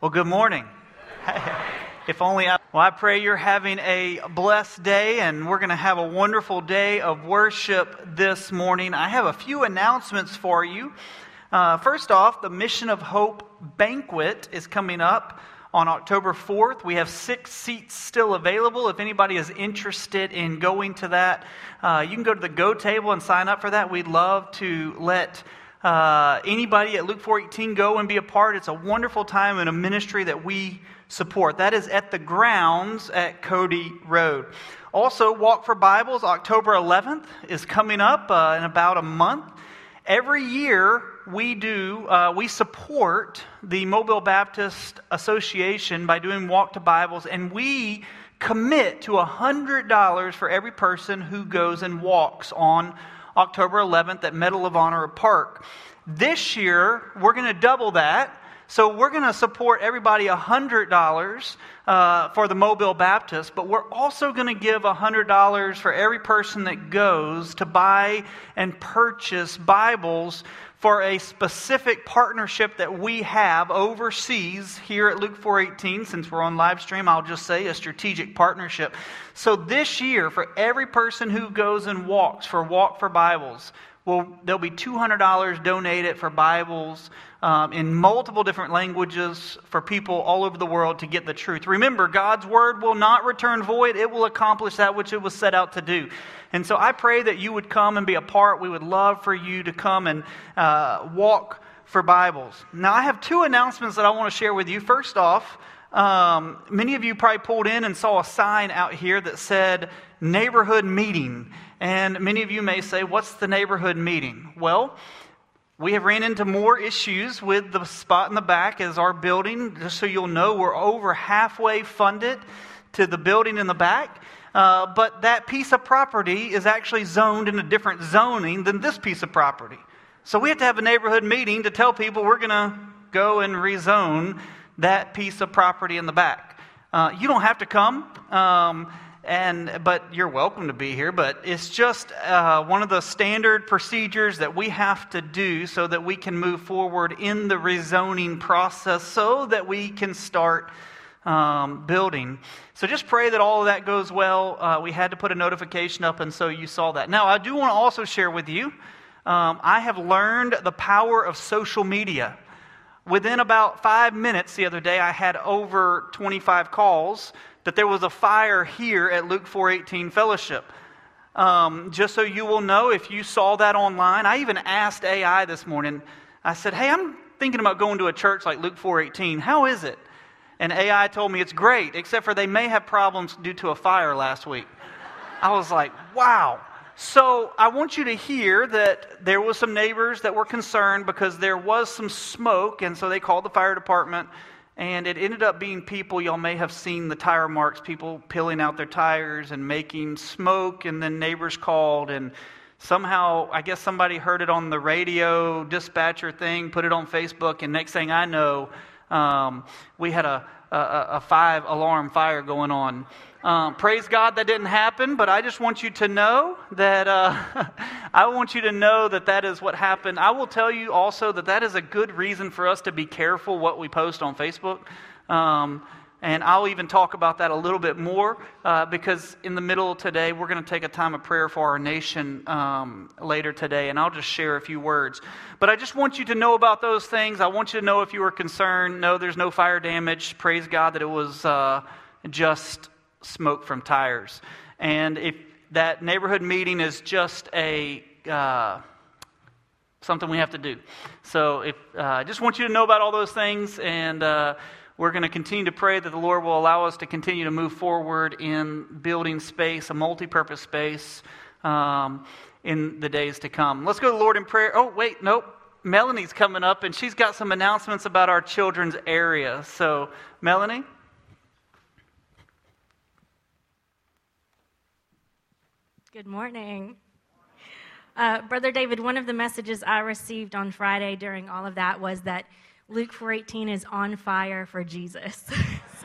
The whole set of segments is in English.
Well, good morning. I pray you're having a blessed day, and we're going to have a wonderful day of worship this morning. I have a few announcements for you. First off, the Mission of Hope Banquet is coming up on October 4th. We have 6 seats still available. If anybody is interested in going to that, you can go to the Go table and sign up for that. We'd love to let anybody at Luke 4:18 go and be a part. It's a wonderful time in a ministry that we support. That is at the grounds at Cody Road. Also, Walk for Bibles, October 11th is coming up in about a month. Every year we support the Mobile Baptist Association by doing Walk to Bibles, and we commit to $100 for every person who goes and walks on October 11th at Medal of Honor Park. This year, we're going to double that. So we're going to support everybody $100 for the Mobile Baptist, but we're also going to give $100 for every person that goes to buy and purchase Bibles for a specific partnership that we have overseas here at Luke 4:18. Since we're on live stream, I'll just say a strategic partnership. So this year, for every person who goes and walks for Walk for Bibles, there'll be $200 donated for Bibles in multiple different languages for people all over the world to get the truth. Remember, God's Word will not return void. It will accomplish that which it was set out to do. And so I pray that you would come and be a part. We would love for you to come and walk for Bibles. Now, I have 2 announcements that I want to share with you. First off, many of you probably pulled in and saw a sign out here that said neighborhood meeting. And many of you may say, what's the neighborhood meeting? Well, we have ran into more issues with the spot in the back as our building. Just so you'll know, we're over halfway funded to the building in the back. But that piece of property is actually zoned in a different zoning than this piece of property. So we have to have a neighborhood meeting to tell people we're going to go and rezone that piece of property in the back. You don't have to come, but you're welcome to be here. But it's just one of the standard procedures that we have to do so that we can move forward in the rezoning process so that we can start building. So just pray that all of that goes well. We had to put a notification up, and so you saw that. Now, I do want to also share with you, I have learned the power of social media. Within about 5 minutes the other day, I had over 25 calls that there was a fire here at Luke 4:18 Fellowship. Just so you will know, if you saw that online, I even asked AI this morning. I said, hey, I'm thinking about going to a church like Luke 4:18. How is it? And AI told me it's great, except for they may have problems due to a fire last week. I was like, wow. So I want you to hear that there was some neighbors that were concerned because there was some smoke, and so they called the fire department, and it ended up being people, y'all may have seen the tire marks, people peeling out their tires and making smoke, and then neighbors called, and somehow, I guess somebody heard it on the radio dispatcher thing, put it on Facebook, and next thing I know, we had a 5-alarm fire going on. Praise God that didn't happen, but I just want you to know that that is what happened. I will tell you also that is a good reason for us to be careful what we post on Facebook. And I'll even talk about that a little bit more because in the middle of today, we're going to take a time of prayer for our nation later today, and I'll just share a few words. But I just want you to know about those things. I want you to know if you were concerned. No, there's no fire damage. Praise God that it was just smoke from tires. And if that neighborhood meeting is just something we have to do. So I just want you to know about all those things, and we're going to continue to pray that the Lord will allow us to continue to move forward in building space, a multi-purpose space, in the days to come. Let's go to the Lord in prayer. Oh, wait, nope. Melanie's coming up, and she's got some announcements about our children's area. So, Melanie? Good morning. Brother David, one of the messages I received on Friday during all of that was that Luke 4:18 is on fire for Jesus. So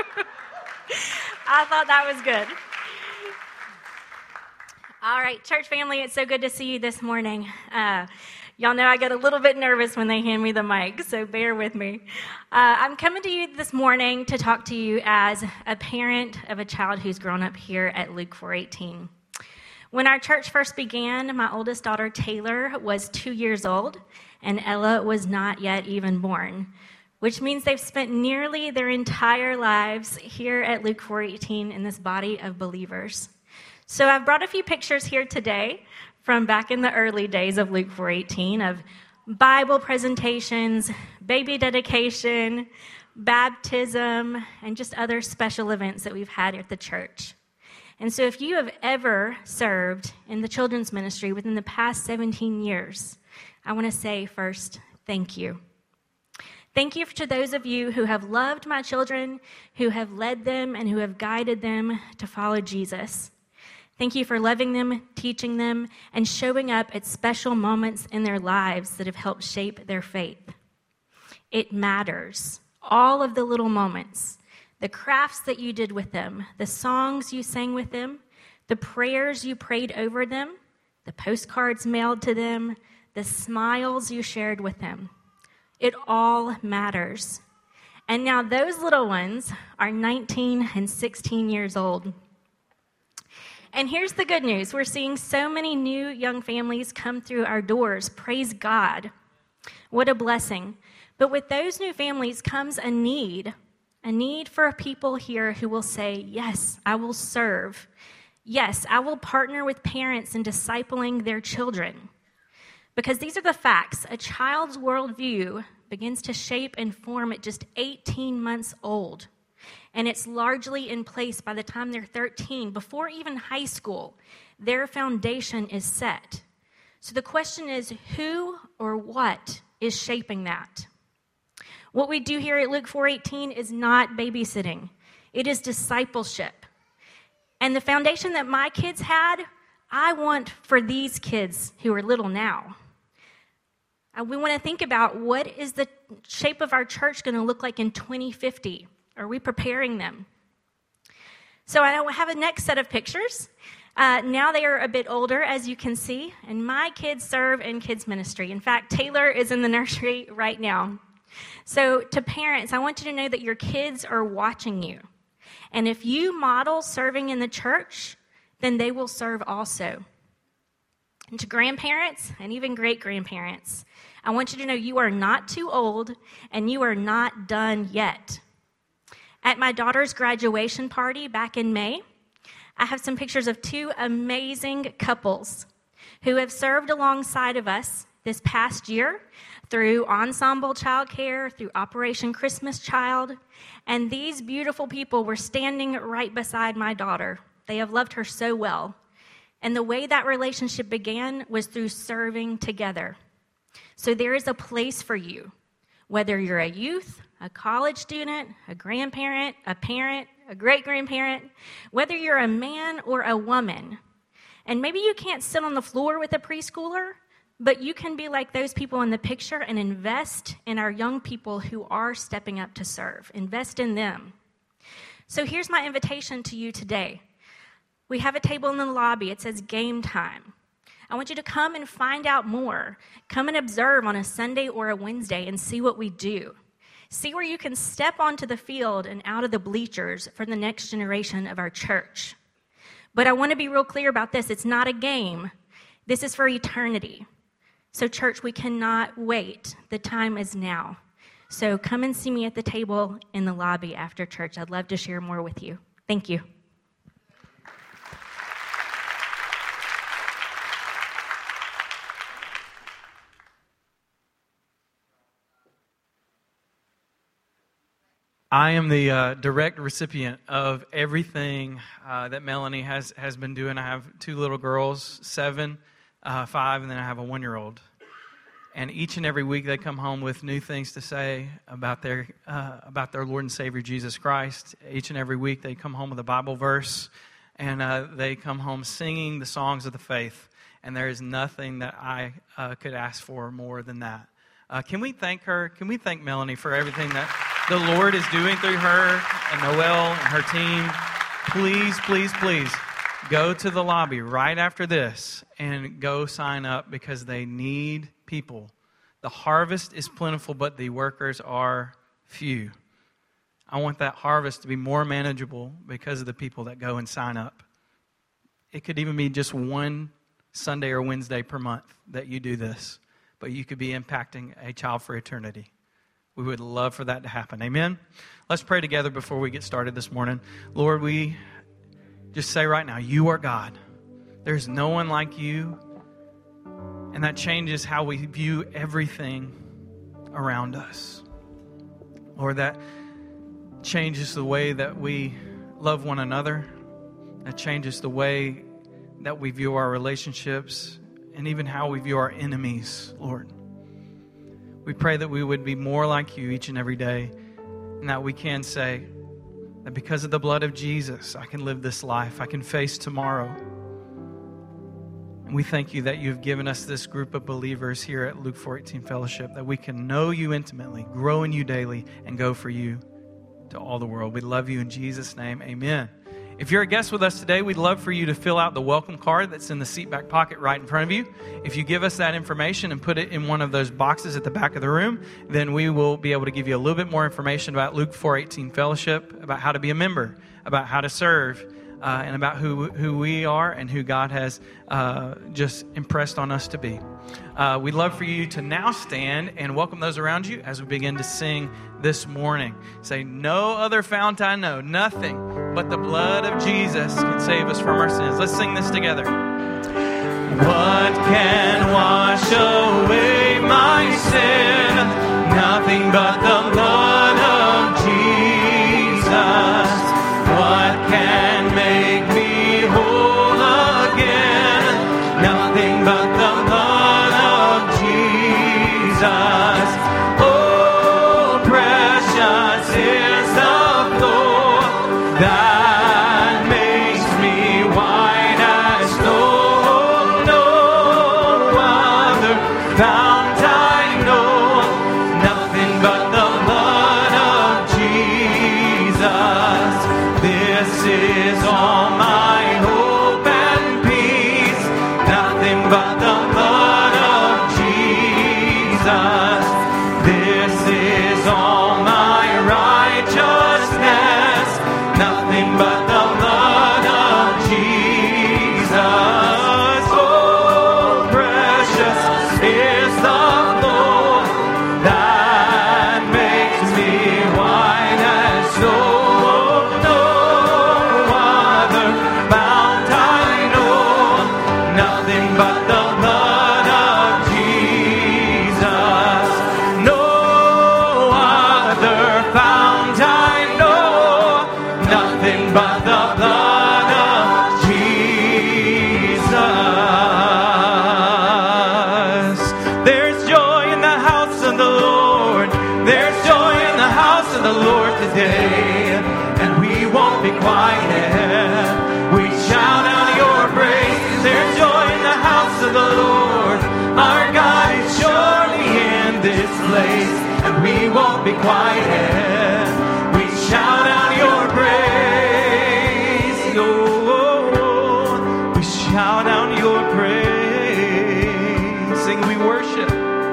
I thought that was good. All right, church family, it's so good to see you this morning. Y'all know I get a little bit nervous when they hand me the mic, so bear with me. I'm coming to you this morning to talk to you as a parent of a child who's grown up here at Luke 4:18. When our church first began, my oldest daughter, Taylor, was 2 years old, and Ella was not yet even born, which means they've spent nearly their entire lives here at Luke 4:18 in this body of believers. So I've brought a few pictures here today from back in the early days of Luke 4:18 of Bible presentations, baby dedication, baptism, and just other special events that we've had at the church. And so if you have ever served in the children's ministry within the past 17 years, I want to say first, thank you. Thank you to those of you who have loved my children, who have led them, and who have guided them to follow Jesus. Thank you for loving them, teaching them, and showing up at special moments in their lives that have helped shape their faith. It matters. All of the little moments, the crafts that you did with them, the songs you sang with them, the prayers you prayed over them, the postcards mailed to them, the smiles you shared with them. It all matters. And now those little ones are 19 and 16 years old. And here's the good news. We're seeing so many new young families come through our doors. Praise God. What a blessing. But with those new families comes a need for people here who will say, yes, I will serve. Yes, I will partner with parents in discipling their children. Because these are the facts. A child's worldview begins to shape and form at just 18 months old. And it's largely in place by the time they're 13. Before even high school, their foundation is set. So the question is, who or what is shaping that? What we do here at Luke 4:18 is not babysitting. It is discipleship. And the foundation that my kids had, I want for these kids who are little now. We want to think about what is the shape of our church going to look like in 2050? Are we preparing them? So I have a next set of pictures. Now they are a bit older, as you can see, and my kids serve in kids ministry. In fact, Taylor is in the nursery right now. So to parents, I want you to know that your kids are watching you. And if you model serving in the church, then they will serve also. And to grandparents and even great-grandparents, I want you to know you are not too old and you are not done yet. At my daughter's graduation party back in May, I have some pictures of two amazing couples who have served alongside of us this past year through Ensemble Childcare, through Operation Christmas Child, and these beautiful people were standing right beside my daughter. They have loved her so well. And the way that relationship began was through serving together. So there is a place for you, whether you're a youth, a college student, a grandparent, a parent, a great-grandparent, whether you're a man or a woman. And maybe you can't sit on the floor with a preschooler, but you can be like those people in the picture and invest in our young people who are stepping up to serve. Invest in them. So here's my invitation to you today. We have a table in the lobby. It says game time. I want you to come and find out more. Come and observe on a Sunday or a Wednesday and see what we do. See where you can step onto the field and out of the bleachers for the next generation of our church. But I want to be real clear about this. It's not a game. This is for eternity. So church, we cannot wait. The time is now. So come and see me at the table in the lobby after church. I'd love to share more with you. Thank you. I am the direct recipient of everything that Melanie has been doing. I have two little girls, 7, 5, and then I have a 1-year-old. And each and every week they come home with new things to say about their Lord and Savior Jesus Christ. Each and every week they come home with a Bible verse, and they come home singing the songs of the faith. And there is nothing that I could ask for more than that. Can we thank her? Can we thank Melanie for everything that the Lord is doing through her and Noelle and her team? Please, please, please go to the lobby right after this and go sign up because they need people. The harvest is plentiful, but the workers are few. I want that harvest to be more manageable because of the people that go and sign up. It could even be just one Sunday or Wednesday per month that you do this, but you could be impacting a child for eternity. We would love for that to happen. Amen? Let's pray together before we get started this morning. Lord, we just say right now, you are God. There's no one like you. And that changes how we view everything around us. Lord, that changes the way that we love one another. That changes the way that we view our relationships and even how we view our enemies, Lord. We pray that we would be more like you each and every day, and that we can say that because of the blood of Jesus, I can live this life. I can face tomorrow. And we thank you that you've given us this group of believers here at Luke 4:18 Fellowship, that we can know you intimately, grow in you daily, and go for you to all the world. We love you in Jesus' name. Amen. If you're a guest with us today, we'd love for you to fill out the welcome card that's in the seat back pocket right in front of you. If you give us that information and put it in one of those boxes at the back of the room, then we will be able to give you a little bit more information about Luke 4:18 Fellowship, about how to be a member, about how to serve, and about who we are and who God has just impressed on us to be. We'd love for you to now stand and welcome those around you as we begin to sing this morning. Say, no other fount I know, nothing but the blood of Jesus can save us from our sins. Let's sing this together. What can wash away my sin? Nothing but the blood of Jesus. What can make me whole again? Nothing but the blood of Jesus. Oh, precious is the flow that makes me white as snow. No other fount I know. Nothing but the blood of Jesus. This is all my hope and peace. Nothing but the blood of Jesus. This is all my righteousness. Nothing but the blood of Jesus. Oh, precious is the flow that makes me white as snow. Be quiet. We shout out your praise. Oh, we shout out your praise. Sing, we worship.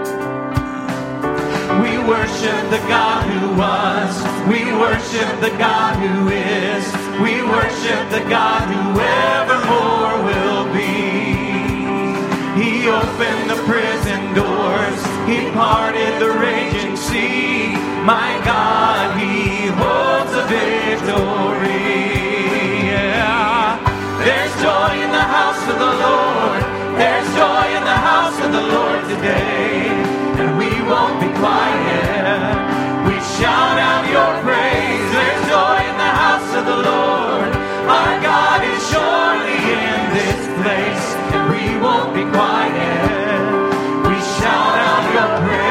We worship the God who was. We worship the God who is. We worship the God who evermore will be. He opened the prison doors. He parted the raging sea. My God, He holds a victory. Yeah. There's joy in the house of the Lord. There's joy in the house of the Lord today. And we won't be quiet. We shout out your praise. There's joy in the house of the Lord. Our God is surely in this place. And we won't be quiet. We shout out your praise.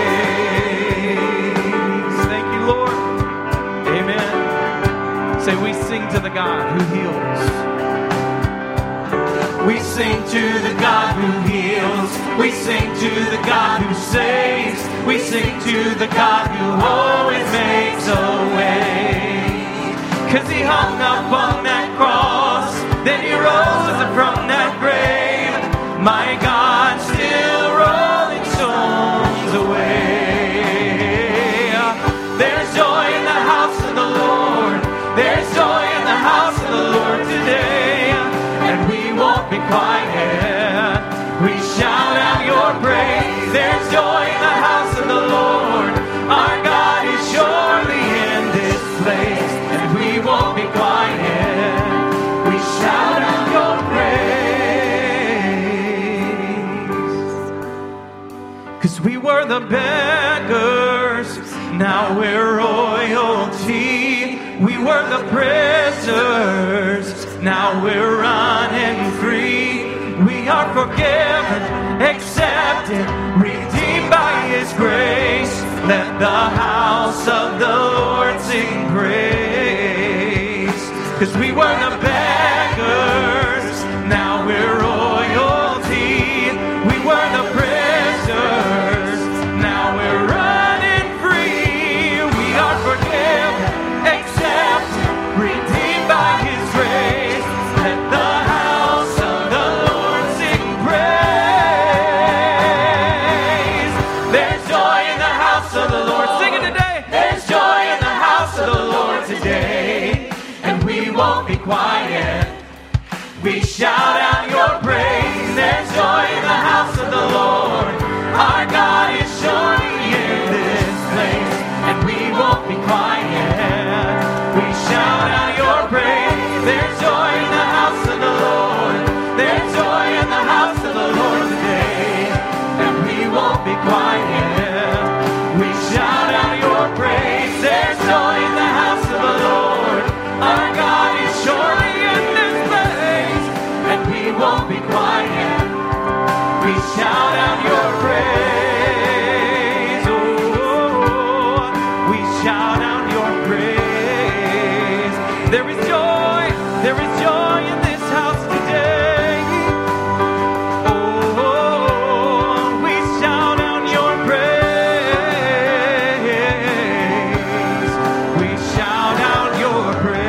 We sing to the God who heals. We sing to the God who heals. We sing to the God who saves. We sing to the God who always makes a way. 'Cause He hung up on that cross, then He rose the beggars, now we're royalty. We were the prisoners, now we're running free. We are forgiven, accepted, redeemed by His grace. Let the house of the Lord sing praise. 'Cause we were the beggars, now we're royalty. We were the prisoners, now we're running free. We are forgiven, accepted, redeemed by His grace. Let the house of the Lord sing praise. There's joy in the house of the Lord. Sing it today. There's joy in the house of the Lord today, and we won't be quiet. We shout out your praise. There's joy in the house of the Lord. Our God is surely in this place, and we won't be quiet. We shout out your praise. There's joy in the house of the Lord. There's joy in the house of the Lord today, and we won't be quiet. We shout out your praise. There's joy in the house of the Lord. Our God is surely in this place, and we won't be quiet. We shout out your praise. Oh, we shout out your praise. There is joy in this house today. Oh, we shout out your praise. We shout out your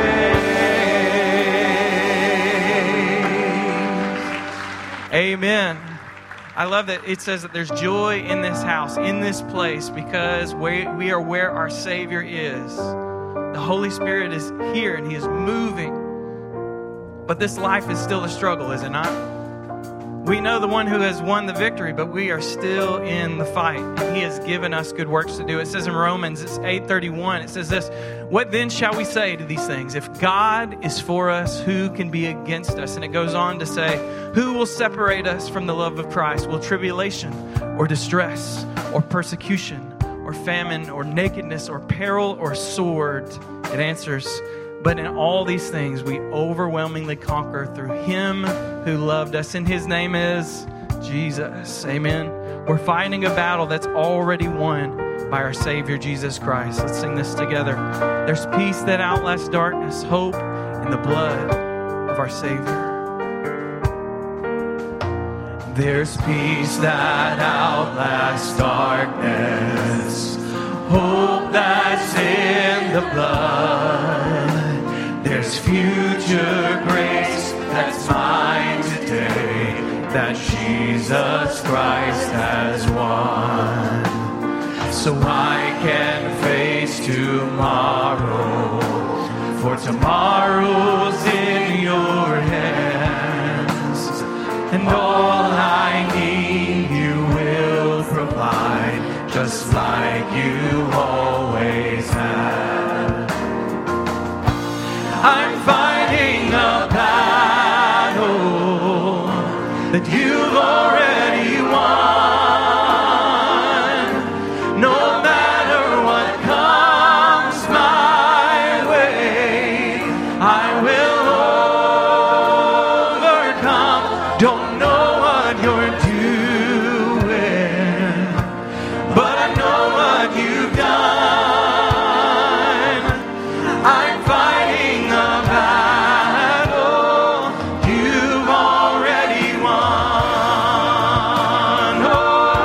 praise. Amen. I love that it says that there's joy in this house, in this place, because we are where our Savior is. The Holy Spirit is here and He is moving. But this life is still a struggle, is it not? We know the one who has won the victory, but we are still in the fight. And He has given us good works to do. It says in Romans, it's 8:31, it says this, "What then shall we say to these things? If God is for us, who can be against us?" And it goes on to say, "Who will separate us from the love of Christ? Will tribulation or distress or persecution or famine or nakedness or peril or sword?" It answers, "But in all these things we overwhelmingly conquer through Him who loved us." And His name is Jesus. Amen. We're fighting a battle that's already won by our Savior, Jesus Christ. Let's sing this together. There's peace that outlasts darkness, hope in the blood of our Savior. There's peace that outlasts darkness, hope that's in the blood. There's future grace that's mine today, that Jesus Christ has won. So I can face tomorrow, for tomorrow's in your hands. And all I need you will provide, just like you always have. I'm fighting a battle that you've already won. No matter what comes my way, I will overcome. Don't know what you're doing, but I know what you've done. I'm fighting a battle you've already won. Oh,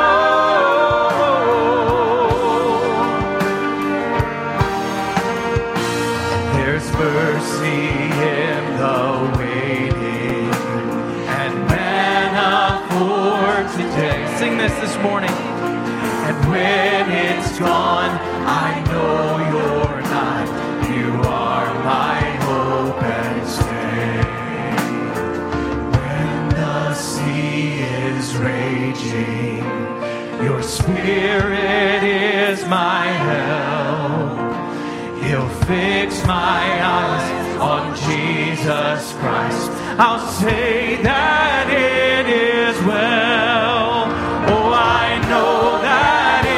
there's mercy in the waiting and manna for today. Sing this morning. And when it's gone, I know you're not. You are my hope and stay. When the sea is raging, your Spirit is my help. He'll fix my eyes on Jesus Christ. I'll say that it is well. Oh, I know that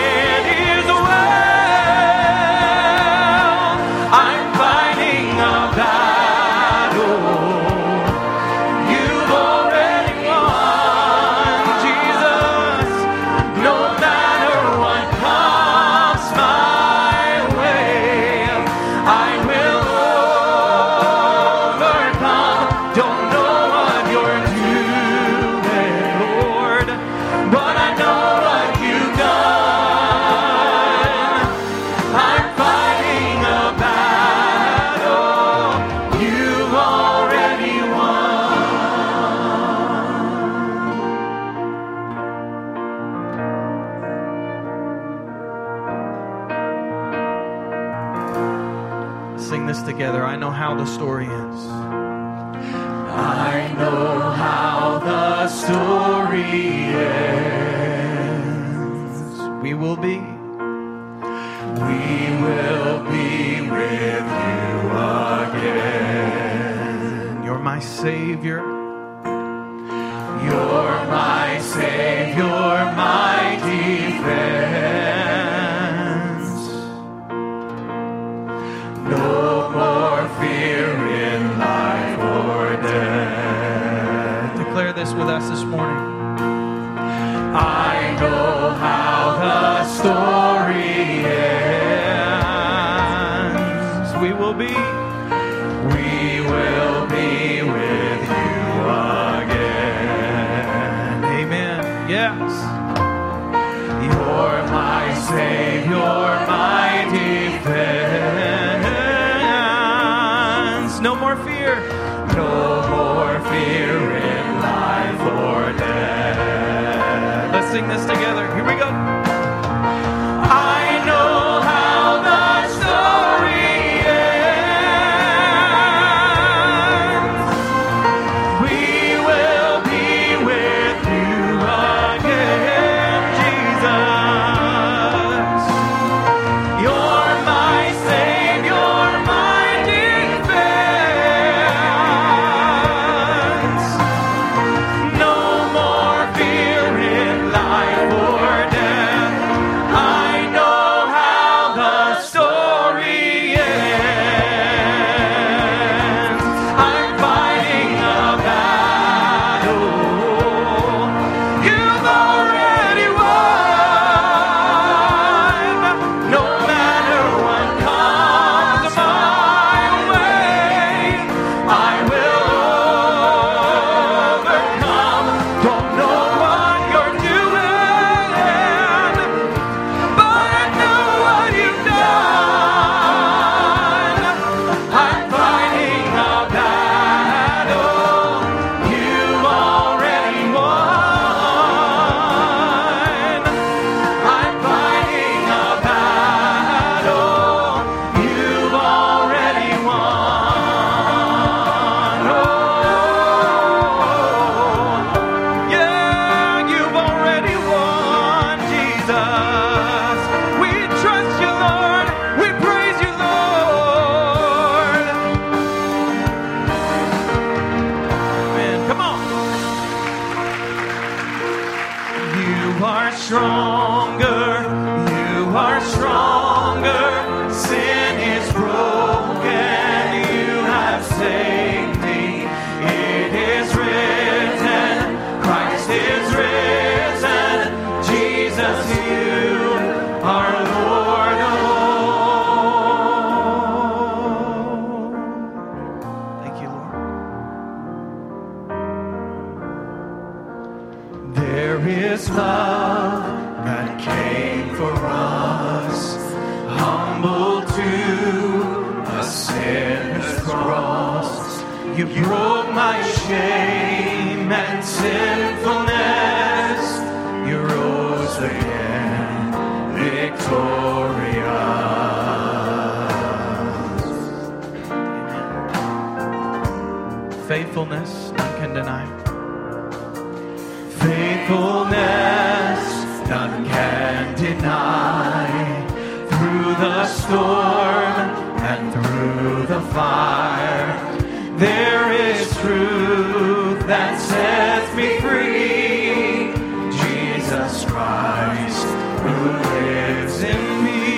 sing this together. I know how the story ends. I know how the story ends. We will be with you again. You're my Savior. You're my Savior, my defense. No more fear in life or death. Declare this with us this morning. I know how the story ends. We will be with you again. Amen. Yes. You're my Savior, my defense. No more fear. No more fear in life or death. Let's sing this together. Here we go. I know how the story ends. We will be with you again, Jesus. You're my Savior, my defense. No more fear in life or death. I know how the story ends. I'm fighting a battle you've already won. No matter what comes my way, I will overcome. Don't know what you're doing, but I know what you've done. I'm fighting a battle you've already won. I'm fighting a battle you've already won. Oh, yeah, you've already won, Jesus. We trust you, Lord. We praise you, Lord. Amen. Come on. You are stronger. You are stronger. Sin is broken. You have saved me. It is written. Christ is risen. Jesus, you are Lord of all. Thank you, Lord. There is love that came for us, humble to a sinner's cross. You broke my shame and sinfulness. You rose again, victorious. Faithfulness, none can deny. Faithfulness, none can deny. Through the storm and through the fire, there is truth that sets me free. Jesus Christ, who lives in me.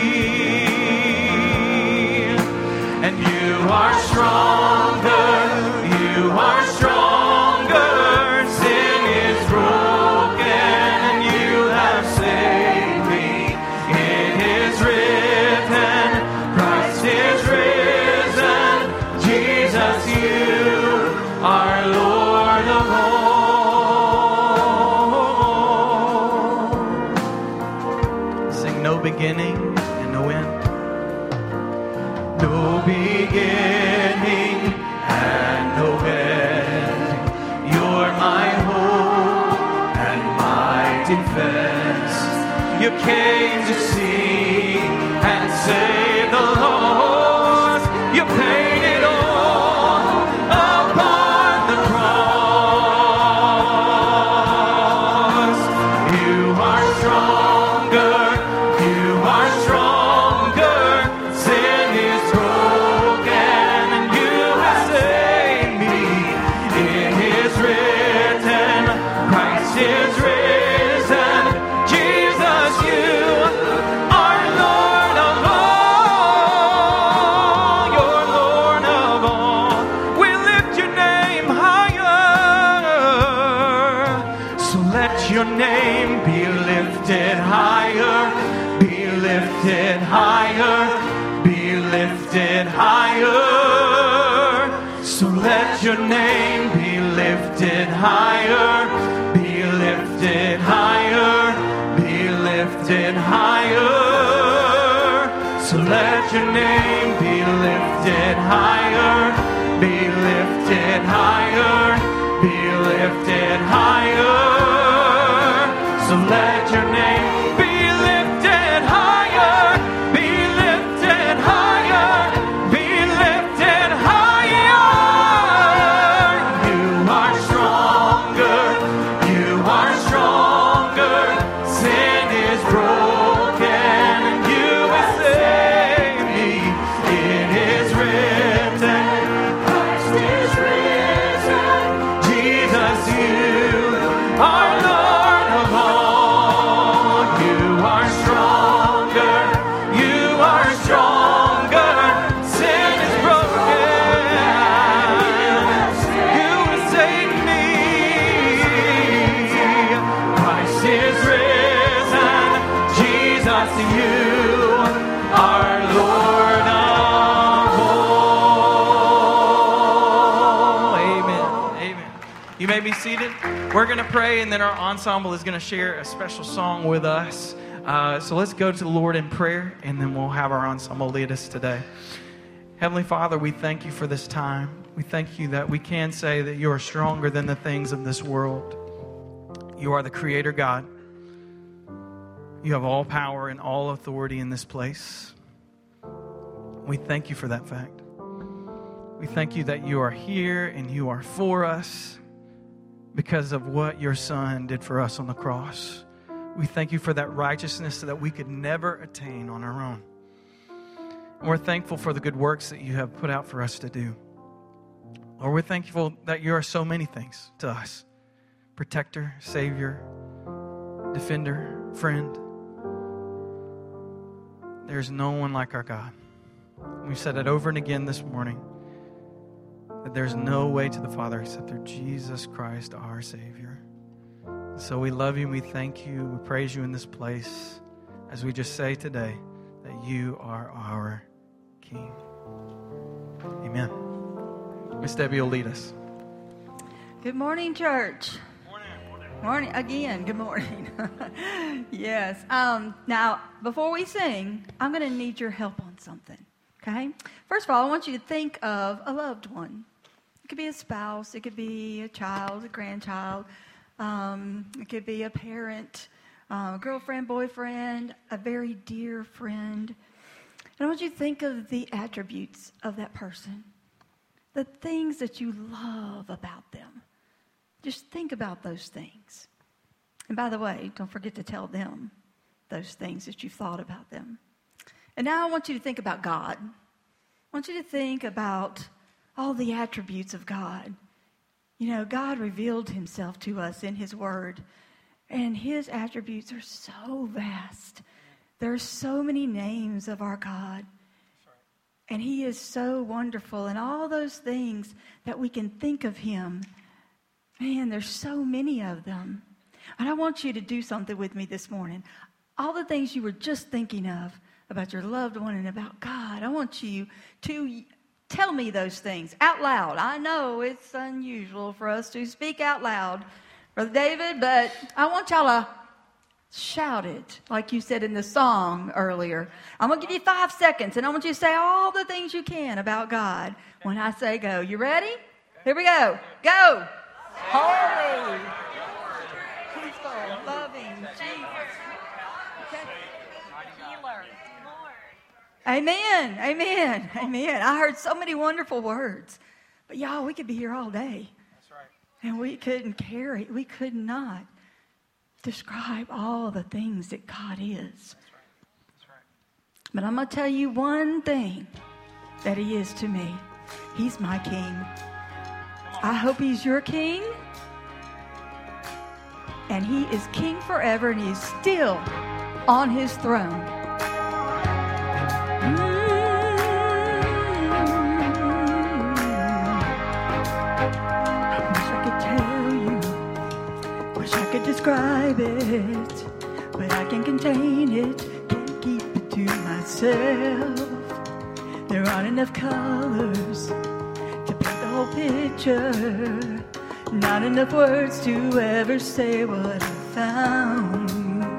And you are stronger, you are stronger. Sin is broken, and you have saved me. It is written, Christ is risen. Jesus, you are Lord of all. Sing no beginning and no end. No beginning and no end. You're my hope and my defense. You came to seek and save the lost. You paid it all upon the cross. You are stronger. You are stronger. Sin is broken, and you have saved me. It is written, Christ is risen. Jesus, you are Lord of all. You're Lord of all. We lift your name higher. So let your name be lifted higher. Be lifted higher. Be lifted higher. So let your name be lifted higher. Be lifted higher. Be lifted higher. So let your name be lifted higher. Be lifted higher. Be lifted higher. So let your name be lifted higher. Be lifted higher. Be lifted higher. You are stronger. You are stronger. Sin is broken, and you have saved me. It is written, Christ is risen. Jesus, you are Lord of all. You are stronger. You are stronger. Sin is broken. You have saved me. Christ is risen. Jesus, you are Lord of all. Amen. Amen. You may be seated. We're going to pray, and then our ensemble is going to share a special song with us. So let's go to the Lord in prayer, and then we'll have our ensemble lead us today. Heavenly Father, we thank you for this time. We thank you that we can say that you are stronger than the things of this world. You are the Creator God. You have all power and all authority in this place. We thank you for that fact. We thank you that you are here and you are for us because of what your Son did for us on the cross. We thank you for that righteousness that we could never attain on our own. And we're thankful for the good works that you have put out for us to do. Lord, we're thankful that you are so many things to us. Protector, Savior, Defender, Friend. There's no one like our God. We've said it over and again this morning, that there's no way to the Father except through Jesus Christ, our Savior. So we love you and we thank you. We praise you in this place as we just say today that you are our King. Amen. Miss Debbie will lead us. Good morning, church. Morning again. Good morning. Yes. Now, before we sing, I'm going to need your help on something. Okay. First of all, I want you to think of a loved one. It could be a spouse. It could be a child, a grandchild. It could be a parent, a girlfriend, boyfriend, a very dear friend. And I want you to think of the attributes of that person, the things that you love about them. Just think about those things. And by the way, don't forget to tell them those things that you've thought about them. And now I want you to think about God. I want you to think about all the attributes of God. You know, God revealed himself to us in his word, and his attributes are so vast. There are so many names of our God, and he is so wonderful, and all those things that we can think of him. Man, there's so many of them. And I want you to do something with me this morning. All the things you were just thinking of about your loved one and about God, I want you to tell me those things out loud. I know it's unusual for us to speak out loud, Brother David, but I want y'all to shout it like you said in the song earlier. I'm going to give you 5 seconds, and I want you to say all the things you can about God when I say go. You ready? Here we go. Go. Holy, peaceful, loving, Jesus, healer, Lord, Amen. Amen. Amen. I heard so many wonderful words. But y'all, we could be here all day. That's right. And we could not describe all the things that God is. That's right. But I'm going to tell you one thing that He is to me. He's my King. I hope He's your King. And He is King forever, and He is still on His throne. I wish I could tell you, wish I could describe it, but I can't contain it, can't keep it to myself. There aren't enough colors to paint the whole picture. Not enough words to ever say what I found.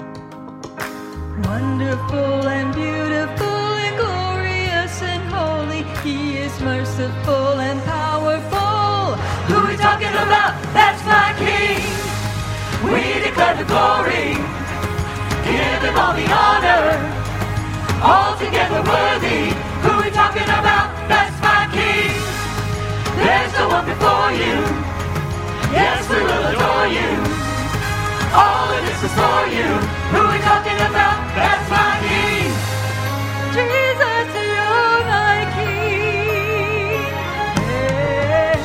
Wonderful and beautiful and glorious and holy, He is merciful and powerful. Who we talking about? That's my King. We declare the glory, give Him all the honor, altogether worthy. Who we talking about? That's my King. There's no one before you. Yes, we will adore you. All of this is for you. Who we talking about? That's my King. Jesus, you're my King. Hey,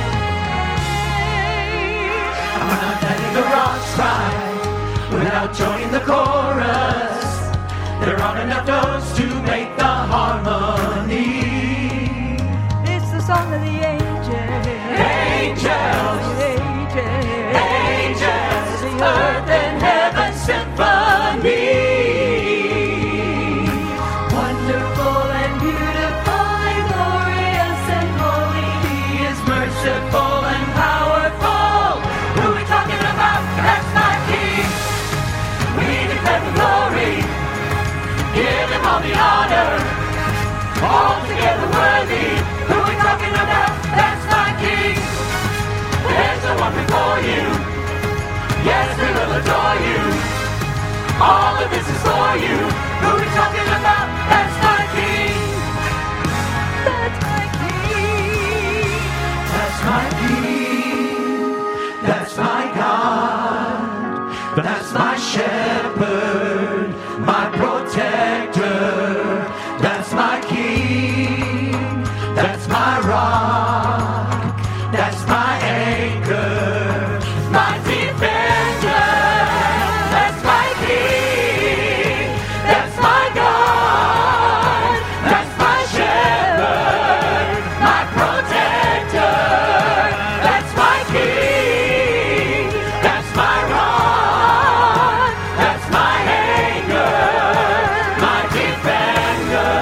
I'm not letting the rocks cry without joining the chorus. There aren't enough notes to make the harmony. It's the song of the angels. Angels. Angels, the earth and heaven symphony. Wonderful and beautiful and glorious and holy, He is merciful and powerful. Who we talking about? That's my King. We declare the glory, give Him all the honor, altogether worthy. Who we talking about? That's my King. There's no one before you. Yes, we will adore you. All of this is for you. Who we talking about? That's my King. That's my King. That's my King. That's my God. That's my shepherd, my protector. That's my King. That's my rock. That's my anchor, my defender. That's my King. That's my God. That's my shepherd, my protector. That's my King. That's my rock. That's my anchor, my defender.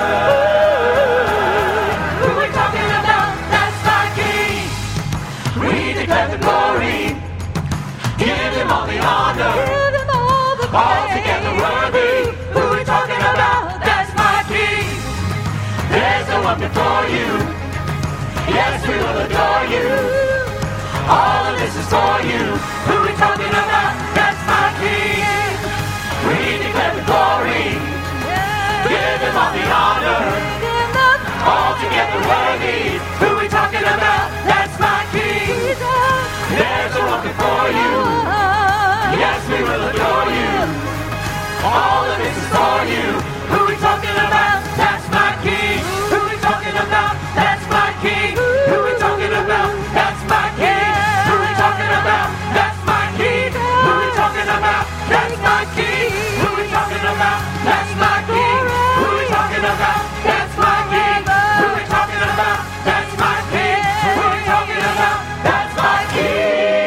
Who we talking about? That's my King. We declare the glory, give Him all the honor, give Him all the praise. Altogether worthy. Who we talking about? That's my King. There's no one before you. Yes, we will adore you. All of this is for you. Who we talking about? That's my King. We declare the glory, give Him all the honor, altogether worthy. Who we talking about? That's my King. There's no one before you. Yes, we will adore you. All of this is for you. Who we talking about? That's my King. Who we talking about? That's my King. Who we talking about? That's my King. Who we talking about? That's my King. Who we talking about? That's my King. Who we talking about? That's my King. Who we talking about? That's my King. Who we talking about? That's my King. Who we talking about? That's my King.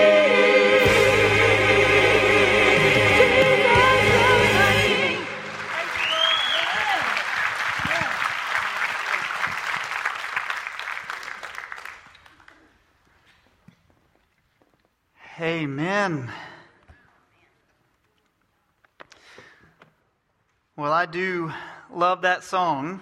Amen. Well, I do love that song.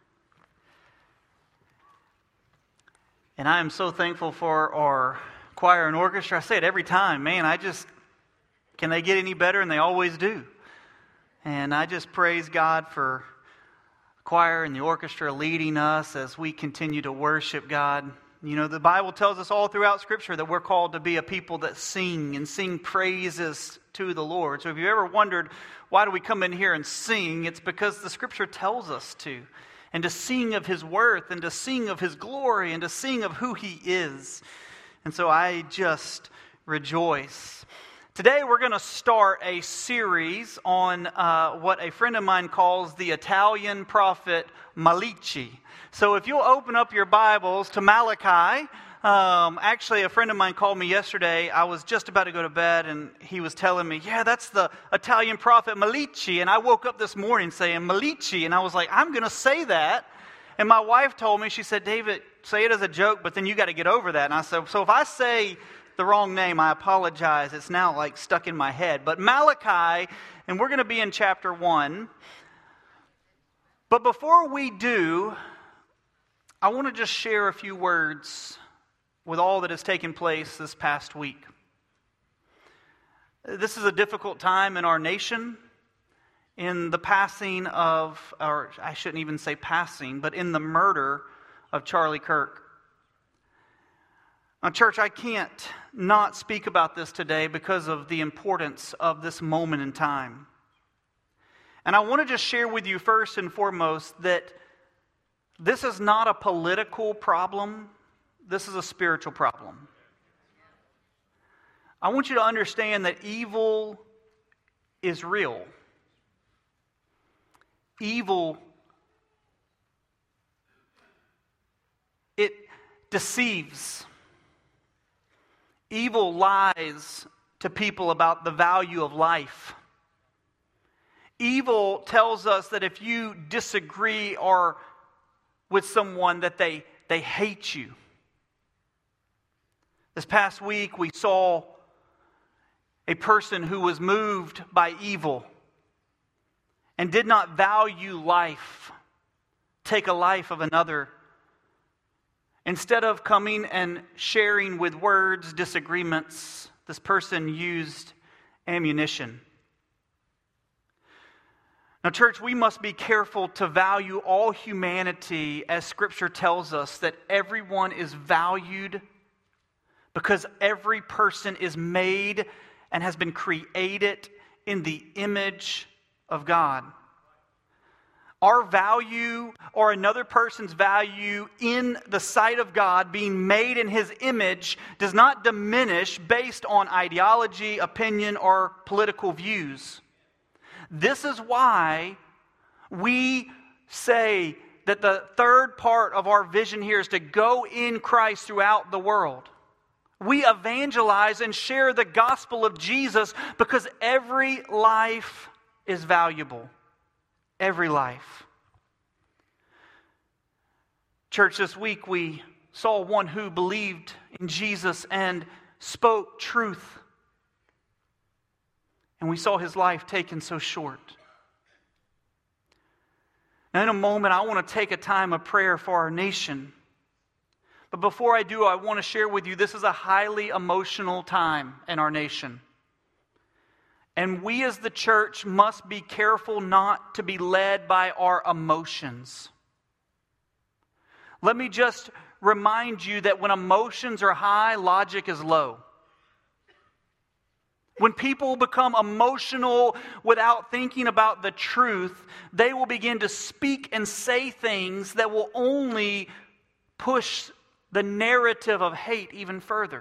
And I am so thankful for our choir and orchestra. I say it every time, man, can they get any better? And they always do. And I just praise God for choir and the orchestra leading us as we continue to worship God. You know, the Bible tells us all throughout Scripture that we're called to be a people that sing and sing praises to the Lord. So if you ever wondered, why do we come in here and sing? It's because the Scripture tells us to. And to sing of His worth, and to sing of His glory, and to sing of who He is. And so I just rejoice. Today we're going to start a series on what a friend of mine calls the Italian prophet Malichi. So if you'll open up your Bibles to Malachi. Actually, a friend of mine called me yesterday. I was just about to go to bed, and he was telling me, yeah, that's the Italian prophet Malichi. And I woke up this morning saying Malichi, and I was like, I'm going to say that. And my wife told me, she said, David, say it as a joke, but then you got to get over that. And I said, so if I say the wrong name, I apologize. It's now like stuck in my head. But Malachi, and we're going to be in chapter 1. But before we do, I want to just share a few words with all that has taken place this past week. This is a difficult time in our nation, in the passing of, or I shouldn't even say passing, but in the murder of Charlie Kirk. Now, church, I can't not speak about this today because of the importance of this moment in time. And I want to just share with you first and foremost that this is not a political problem. This is a spiritual problem. I want you to understand that evil is real. Evil, it deceives. Evil lies to people about the value of life. Evil tells us that if you disagree or with someone, that they hate you. This past week, we saw a person who was moved by evil and did not value life, take a life of another. Instead of coming and sharing with words disagreements, this person used ammunition. Now, church, we must be careful to value all humanity as Scripture tells us that everyone is valued because every person is made and has been created in the image of God. Our value or another person's value in the sight of God, being made in His image, does not diminish based on ideology, opinion, or political views. This is why we say that the third part of our vision here is to go in Christ throughout the world. We evangelize and share the gospel of Jesus because every life is valuable. Every life. Church, this week we saw one who believed in Jesus and spoke truth. And we saw his life taken so short. Now, in a moment, I want to take a time of prayer for our nation. But before I do, I want to share with you, this is a highly emotional time in our nation. And we as the church must be careful not to be led by our emotions. Let me just remind you that when emotions are high, logic is low. When people become emotional without thinking about the truth, they will begin to speak and say things that will only push the narrative of hate even further.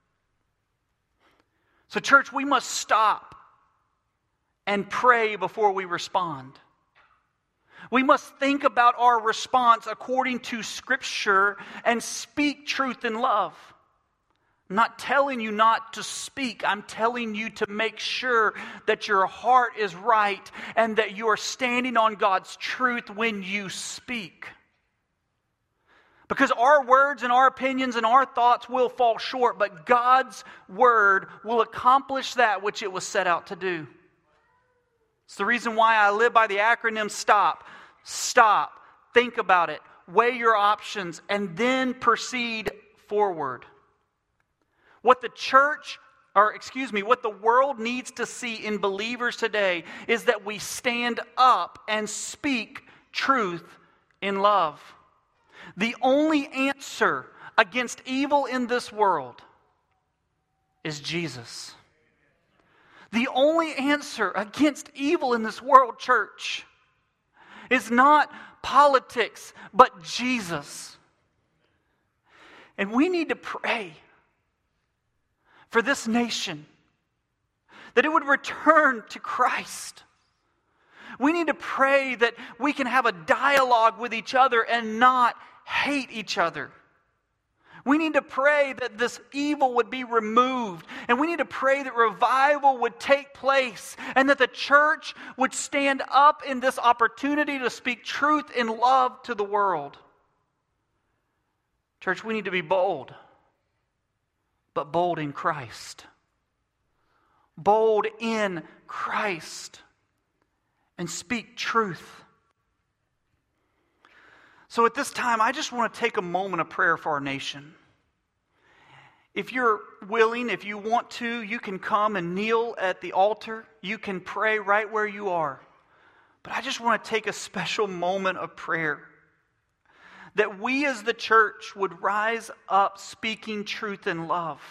So, church, we must stop and pray before we respond. We must think about our response according to Scripture and speak truth in love. I'm not telling you not to speak. I'm telling you to make sure that your heart is right and that you are standing on God's truth when you speak. Because our words and our opinions and our thoughts will fall short, but God's word will accomplish that which it was set out to do. It's the reason why I live by the acronym STOP. Stop, think about it, weigh your options, and then proceed forward. What the what the world needs to see in believers today is that we stand up and speak truth in love. The only answer against evil in this world is Jesus. The only answer against evil in this world, church, is not politics, but Jesus. And we need to pray for this nation, that it would return to Christ. We need to pray that we can have a dialogue with each other and not hate each other. We need to pray that this evil would be removed. And we need to pray that revival would take place and that the church would stand up in this opportunity to speak truth in love to the world. Church, we need to be bold, but bold in Christ. Bold in Christ. And speak truth. So at this time, I just want to take a moment of prayer for our nation. If you're willing, if you want to, you can come and kneel at the altar. You can pray right where you are. But I just want to take a special moment of prayer. That we as the church would rise up speaking truth in love.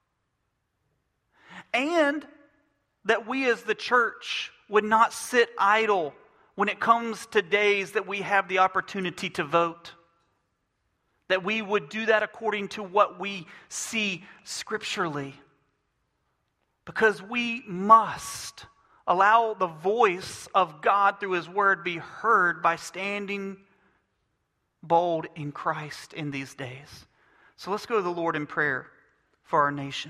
And that we as the church would not sit idle when it comes to days that we have the opportunity to vote. That we would do that according to what we see scripturally. Because we must allow the voice of God through His Word be heard by standing bold in Christ in these days. So let's go to the Lord in prayer for our nation.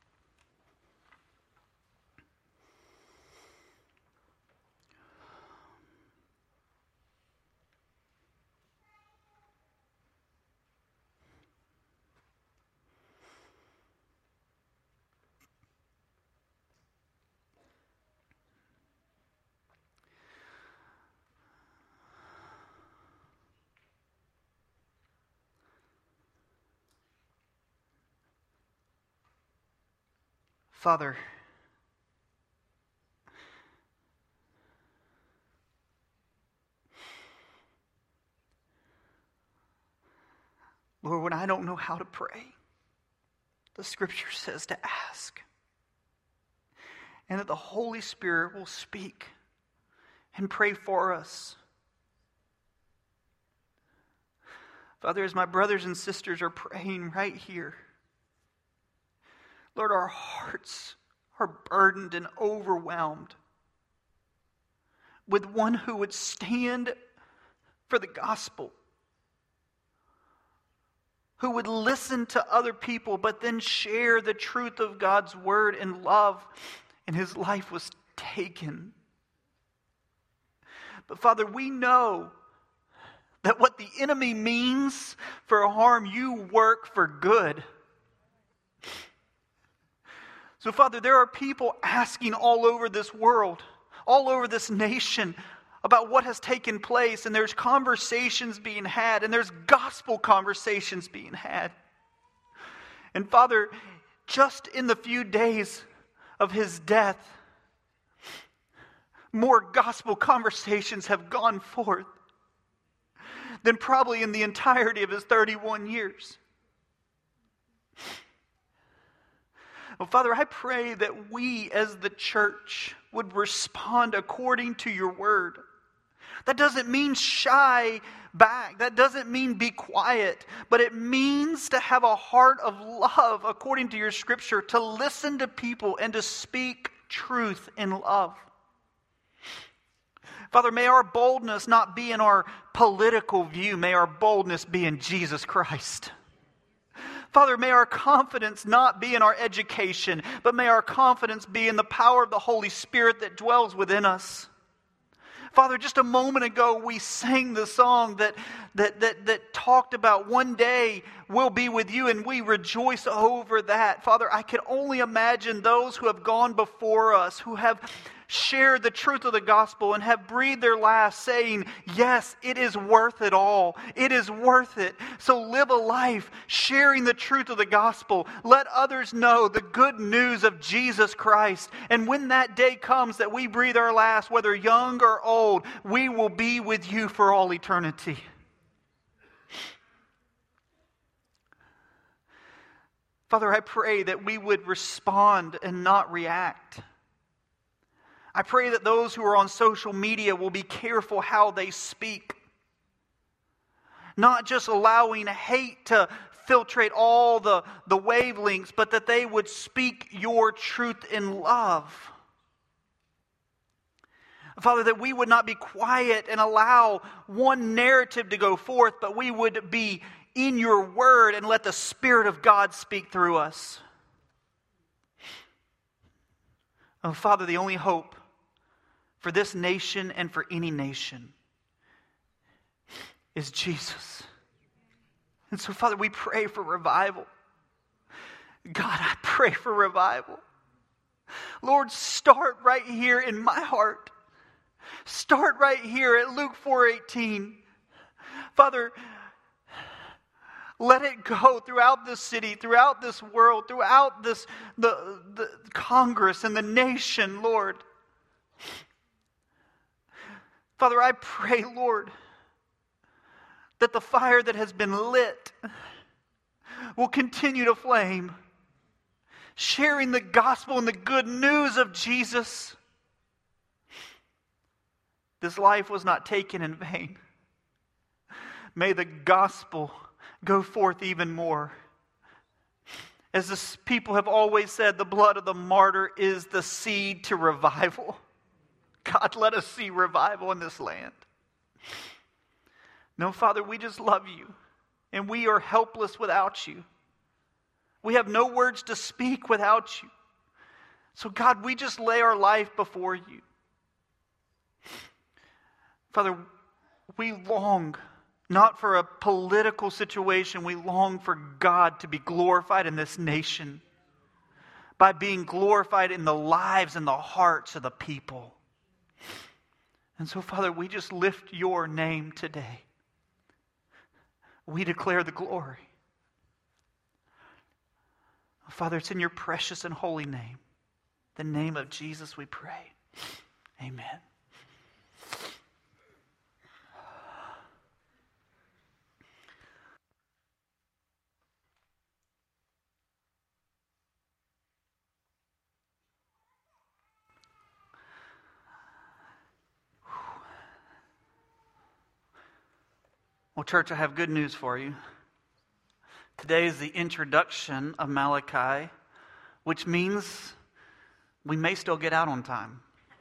Father, Lord, when I don't know how to pray, the Scripture says to ask. And that the Holy Spirit will speak and pray for us. Father, as my brothers and sisters are praying right here, Lord, our hearts are burdened and overwhelmed with one who would stand for the gospel, who would listen to other people, but then share the truth of God's word in love, and his life was taken. But Father, we know that what the enemy means for harm, you work for good. So, Father, there are people asking all over this world, all over this nation, about what has taken place, and there's conversations being had, and there's gospel conversations being had. And Father, just in the few days of his death, more gospel conversations have gone forth than probably in the entirety of his 31 years. Well, Father, I pray that we as the church would respond according to your word. That doesn't mean shy back. That doesn't mean be quiet. But it means to have a heart of love according to your scripture, to listen to people and to speak truth in love. Father, may our boldness not be in our political view. May our boldness be in Jesus Christ. Father, may our confidence not be in our education, but may our confidence be in the power of the Holy Spirit that dwells within us. Father, just a moment ago we sang the song that talked about one day we'll be with you, and we rejoice over that. Father, I can only imagine those who have gone before us, who have shared the truth of the gospel and have breathed their last saying, yes, it is worth it all. It is worth it. So live a life sharing the truth of the gospel. Let others know the good news of Jesus Christ. And when that day comes that we breathe our last, whether young or old, we will be with you for all eternity. Father, I pray that we would respond and not react. I pray that those who are on social media will be careful how they speak. Not just allowing hate to filtrate all the wavelengths, but that they would speak your truth in love. Father, that we would not be quiet and allow one narrative to go forth, but we would be in your word and let the Spirit of God speak through us. Oh, Father, the only hope for this nation and for any nation is Jesus. And so, Father, we pray for revival. God, I pray for revival. Lord, start right here in my heart. Start right here at Luke 4:18. Father, let it go throughout this city, throughout this world, throughout the Congress and the nation, Lord. Father, I pray, Lord, that the fire that has been lit will continue to flame, sharing the gospel and the good news of Jesus. This life was not taken in vain. May the gospel go forth even more. As the people have always said, the blood of the martyr is the seed to revival. God, let us see revival in this land. No, Father, we just love you, and we are helpless without you. We have no words to speak without you. So, God, we just lay our life before you. Father, we long not for a political situation. We long for God to be glorified in this nation by being glorified in the lives and the hearts of the people. And so, Father, we just lift your name today. We declare the glory. Father, it's in your precious and holy name, the name of Jesus, we pray. Amen. Well, church, I have good news for you. Today is the introduction of Malachi, which means we may still get out on time.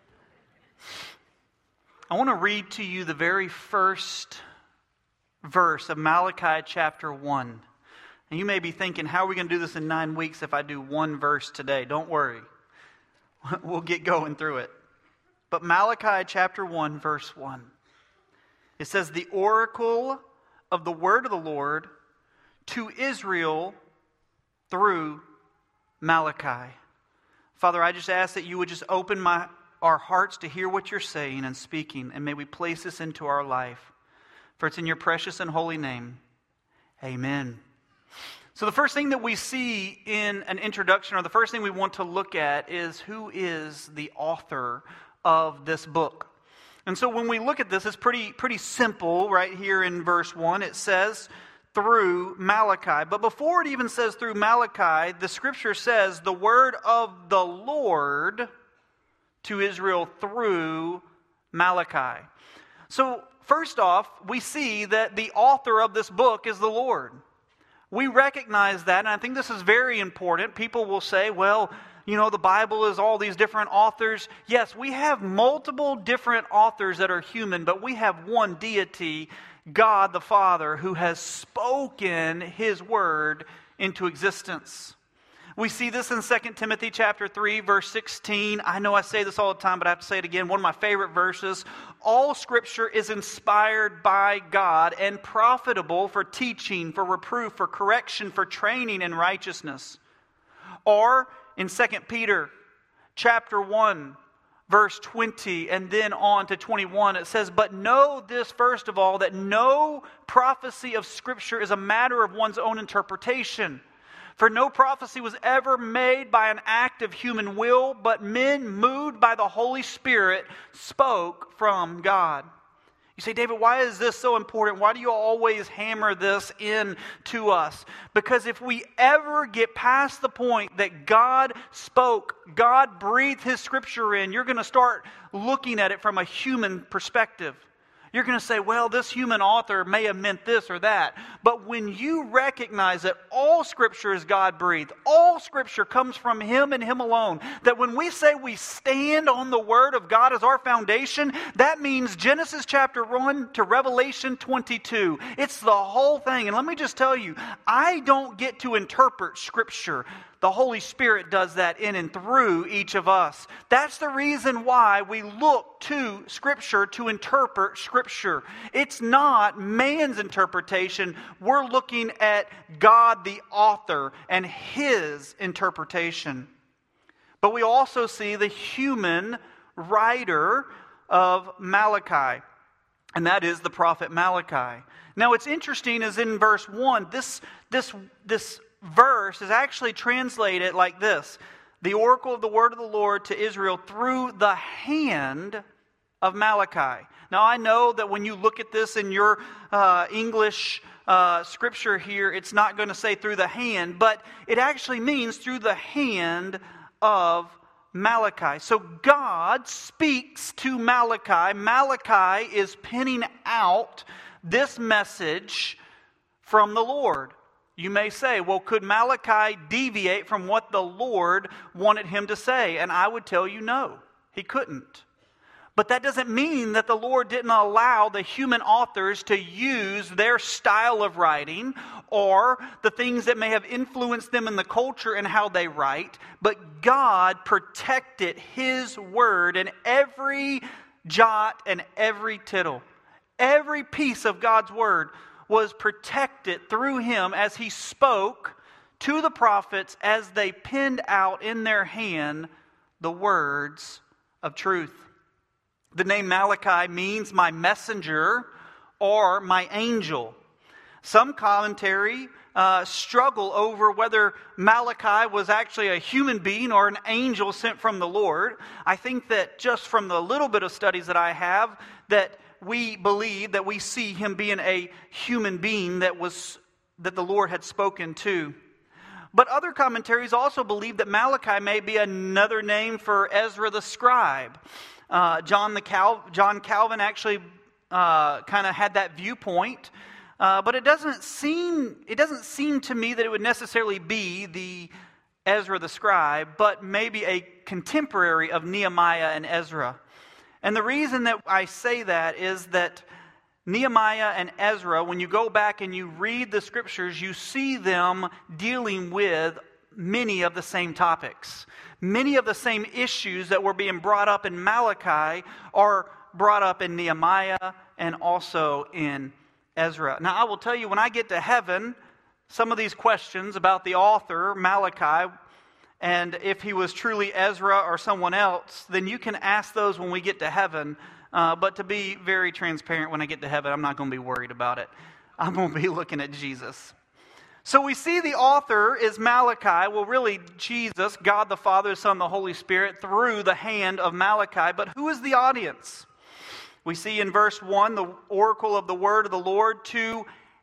I want to read to you the very first verse of Malachi chapter 1. And you may be thinking, how are we going to do this in 9 weeks if I do one verse today? Don't worry. We'll get going through it. But Malachi chapter 1, verse 1. It says, the oracle of the word of the Lord to Israel through Malachi. Father, I just ask that you would just open our hearts to hear what you're saying and speaking, and may we place this into our life. For it's in your precious and holy name. Amen. So the first thing that we see in an introduction, or the first thing we want to look at, is who is the author of this book. And so when we look at this, it's pretty simple right here in verse 1. It says, through Malachi. But before it even says through Malachi, the scripture says the word of the Lord to Israel through Malachi. So first off, we see that the author of this book is the Lord. We recognize that, and I think this is very important. People will say, well, you know, the Bible is all these different authors. Yes, we have multiple different authors that are human, but we have one deity, God the Father, who has spoken His word into existence. We see this in 2 Timothy chapter 3, verse 16. I know I say this all the time, but I have to say it again. One of my favorite verses. All Scripture is inspired by God and profitable for teaching, for reproof, for correction, for training in righteousness. Or in 2 Peter chapter 1, verse 20 and then on to 21, it says, "But know this first of all, that no prophecy of Scripture is a matter of one's own interpretation. For no prophecy was ever made by an act of human will, but men moved by the Holy Spirit spoke from God." You say, "David, why is this so important? Why do you always hammer this in to us?" Because if we ever get past the point that God spoke, God breathed His Scripture in, you're going to start looking at it from a human perspective. You're going to say, well, this human author may have meant this or that. But when you recognize that all Scripture is God-breathed, all Scripture comes from Him and Him alone, that when we say we stand on the Word of God as our foundation, that means Genesis chapter 1 to Revelation 22. It's the whole thing. And let me just tell you, I don't get to interpret Scripture. The Holy Spirit does that in and through each of us. That's the reason why we look to Scripture to interpret Scripture. It's not man's interpretation. We're looking at God the author and His interpretation. But we also see the human writer of Malachi, and that is the prophet Malachi. Now, what's interesting is in verse 1, this verse is actually translated like this: "The oracle of the word of the Lord to Israel through the hand of Malachi." Now, I know that when you look at this in your English scripture here, it's not going to say through the hand, but it actually means through the hand of Malachi. So God speaks to Malachi. Malachi is penning out this message from the Lord. You may say, well, could Malachi deviate from what the Lord wanted him to say? And I would tell you no, he couldn't. But that doesn't mean that the Lord didn't allow the human authors to use their style of writing or the things that may have influenced them in the culture and how they write. But God protected His word in every jot and every tittle. Every piece of God's word was protected through Him as He spoke to the prophets as they penned out in their hand the words of truth. The name Malachi means my messenger or my angel. Some commentary struggle over whether Malachi was actually a human being or an angel sent from the Lord. I think that just from the little bit of studies that I have, that we believe that we see him being a human being that the Lord had spoken to. But other commentaries also believe that Malachi may be another name for Ezra the scribe. John Calvin actually kind of had that viewpoint, but it doesn't seem to me that it would necessarily be the Ezra the scribe, but maybe a contemporary of Nehemiah and Ezra. And the reason that I say that is that Nehemiah and Ezra, when you go back and you read the scriptures, you see them dealing with many of the same topics. Many of the same issues that were being brought up in Malachi are brought up in Nehemiah and also in Ezra. Now, I will tell you, when I get to heaven, some of these questions about the author, Malachi, and if he was truly Ezra or someone else, then you can ask those when we get to heaven. But to be very transparent, when I get to heaven, I'm not going to be worried about it. I'm going to be looking at Jesus. So we see the author is Malachi, well, really Jesus, God the Father, the Son, the Holy Spirit, through the hand of Malachi. But who is the audience? We see in verse 1, the oracle of the word of the Lord to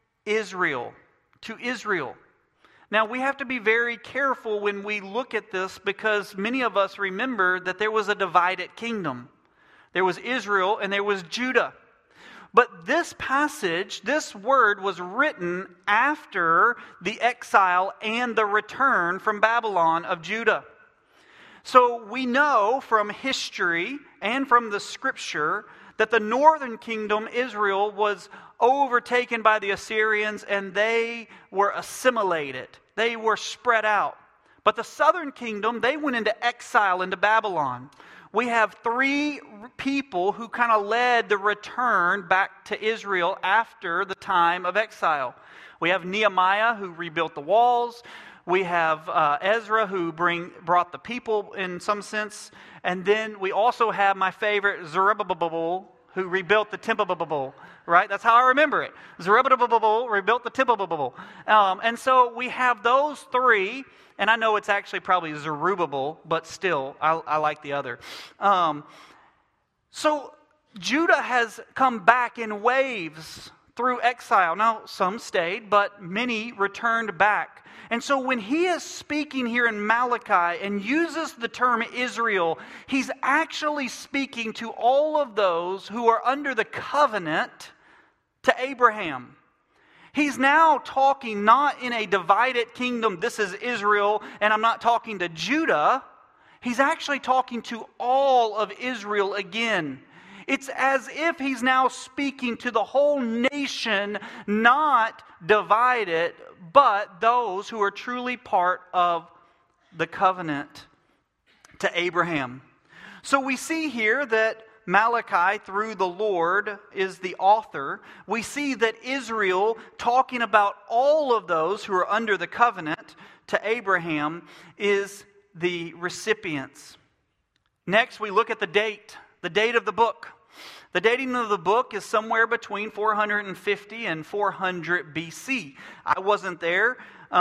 Israel. To Israel. Now, we have to be very careful when we look at this, because many of us remember that there was a divided kingdom. There was Israel and there was Judah. But this passage, this word was written after the exile and the return from Babylon of Judah. So we know from history and from the scripture that the northern kingdom, Israel, was overtaken by the Assyrians and they were assimilated. They were spread out. But the southern kingdom, they went into exile into Babylon. We have three people who kind of led the return back to Israel after the time of exile. We have Nehemiah, who rebuilt the walls. We have Ezra, who brought the people in some sense. And then we also have my favorite, Zerubbabel, who rebuilt the temple, right? That's how I remember it. Zerubbabel rebuilt the temple. And so we have those three, and I know it's actually probably Zerubbabel, but still, I like the other. So Judah has come back in waves through exile. Now, some stayed, but many returned back. And so when he is speaking here in Malachi and uses the term Israel, he's actually speaking to all of those who are under the covenant to Abraham. He's now talking not in a divided kingdom, this is Israel, and I'm not talking to Judah. He's actually talking to all of Israel again. It's as if he's now speaking to the whole nation, not divided, but those who are truly part of the covenant to Abraham. So we see here that Malachi, through the Lord, is the author. We see that Israel, talking about all of those who are under the covenant to Abraham, is the recipients. Next, we look at the date of the book. The dating of the book is somewhere between 450 and 400 BC. I wasn't there,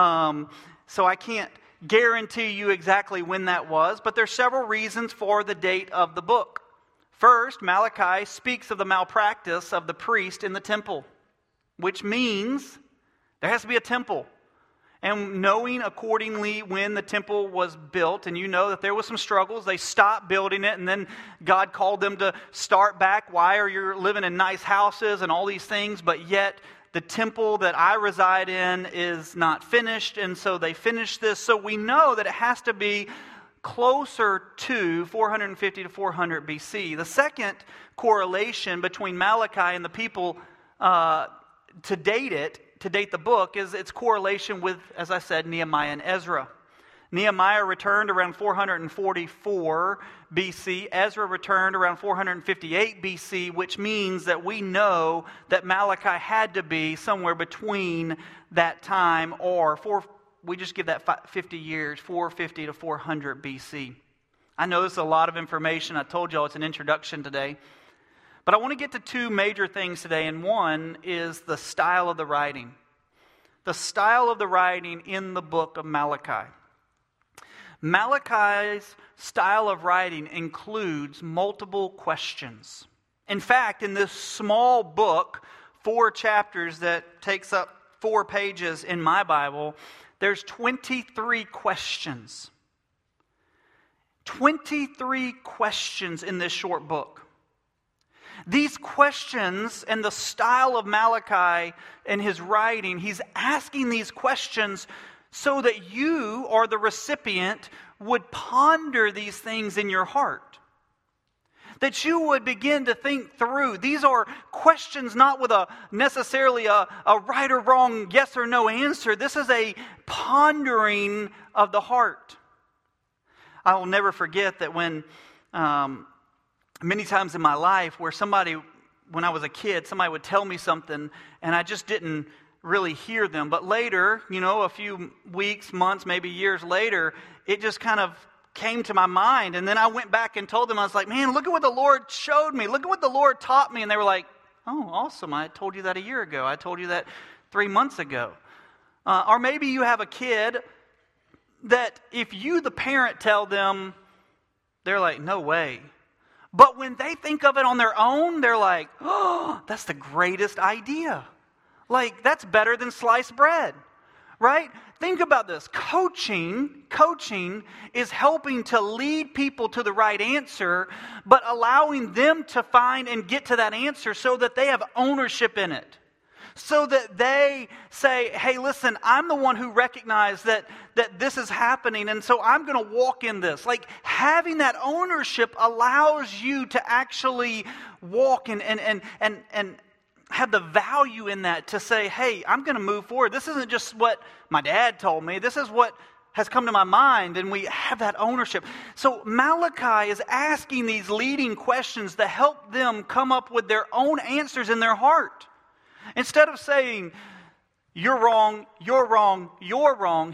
so I can't guarantee you exactly when that was, but there's several reasons for the date of the book. First, Malachi speaks of the malpractice of the priest in the temple, which means there has to be a temple. And knowing accordingly when the temple was built, and you know that there was some struggles, they stopped building it, and then God called them to start back. Why are you living in nice houses and all these things, but yet the temple that I reside in is not finished, and so they finished this. So we know that it has to be closer to 450 to 400 BC. The second correlation between Malachi and the people to date the book is its correlation with, as I said, Nehemiah and Ezra. Nehemiah returned around 444 BC. Ezra returned around 458 BC, which means that we know that Malachi had to be somewhere between that time, or we just give that 50 years, 450 to 400 BC. I know this is a lot of information. I told y'all it's an introduction today. But I want to get to two major things today, and one is the style of the writing. The style of the writing in the book of Malachi. Malachi's style of writing includes multiple questions. In fact, in this small book, 4 chapters that takes up 4 pages in my Bible, there's 23 questions. 23 questions in this short book. These questions and the style of Malachi in his writing, he's asking these questions so that you, or the recipient, would ponder these things in your heart. That you would begin to think through. These are questions not with necessarily a right or wrong, yes or no answer. This is a pondering of the heart. I will never forget that when many times in my life where when I was a kid, somebody would tell me something and I just didn't really hear them. But later, a few weeks, months, maybe years later, it just kind of came to my mind. And then I went back and told them, I was like, man, look at what the Lord showed me. Look at what the Lord taught me. And they were like, oh, awesome. I told you that a year ago. I told you that 3 months ago. Or maybe you have a kid that if you, the parent, tell them, they're like, no way. But when they think of it on their own, they're like, oh, that's the greatest idea. Like, that's better than sliced bread, right? Think about this. Coaching is helping to lead people to the right answer, but allowing them to find and get to that answer so that they have ownership in it. So that they say, hey, listen, I'm the one who recognized that this is happening, and so I'm going to walk in this. Like, having that ownership allows you to actually walk and have the value in that to say, hey, I'm going to move forward. This isn't just what my dad told me. This is what has come to my mind, and we have that ownership. So Malachi is asking these leading questions to help them come up with their own answers in their heart. Instead of saying, you're wrong, you're wrong, you're wrong, he's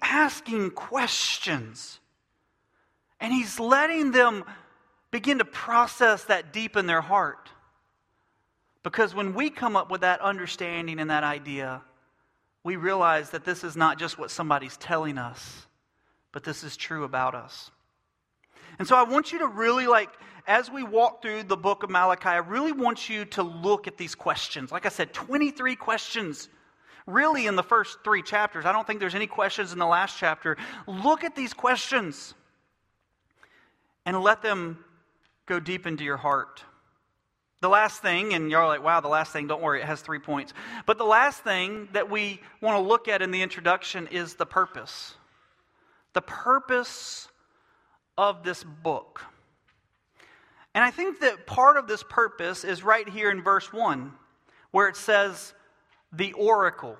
asking questions. And He's letting them begin to process that deep in their heart. Because when we come up with that understanding and that idea, we realize that this is not just what somebody's telling us, but this is true about us. And so I want you to really, as we walk through the book of Malachi, I really want you to look at these questions. Like I said, 23 questions really in the first 3 chapters. I don't think there's any questions in the last chapter. Look at these questions and let them go deep into your heart. The last thing, and you're like, wow, the last thing, don't worry, it has 3 points. But the last thing that we want to look at in the introduction is the purpose. The purpose of this book. And I think that part of this purpose is right here in verse 1, where it says, the oracle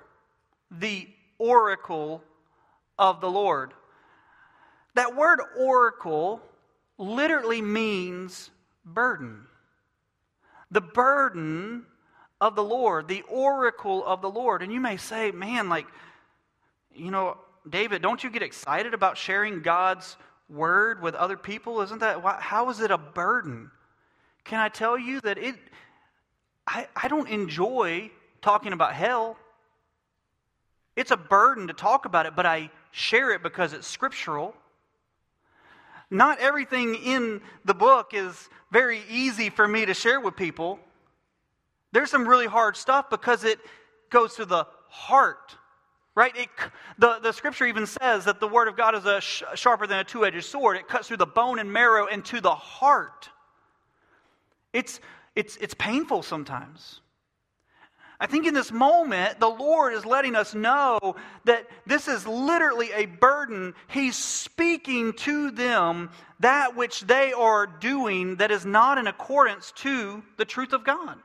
of the Lord. That word oracle literally means burden. The burden of the Lord, the oracle of the Lord. And you may say, man, David, don't you get excited about sharing God's word with other people? Isn't that, how is it a burden? Can I tell you that I don't enjoy talking about hell. It's a burden to talk about it, but I share it because it's scriptural. Not everything in the book is very easy for me to share with people. There's some really hard stuff because it goes to the heart, right? The scripture even says that the word of God is sharper than a two-edged sword. It cuts through the bone and marrow and to the heart. It's painful sometimes. I think in this moment, the Lord is letting us know that this is literally a burden. He's speaking to them that which they are doing that is not in accordance to the truth of God.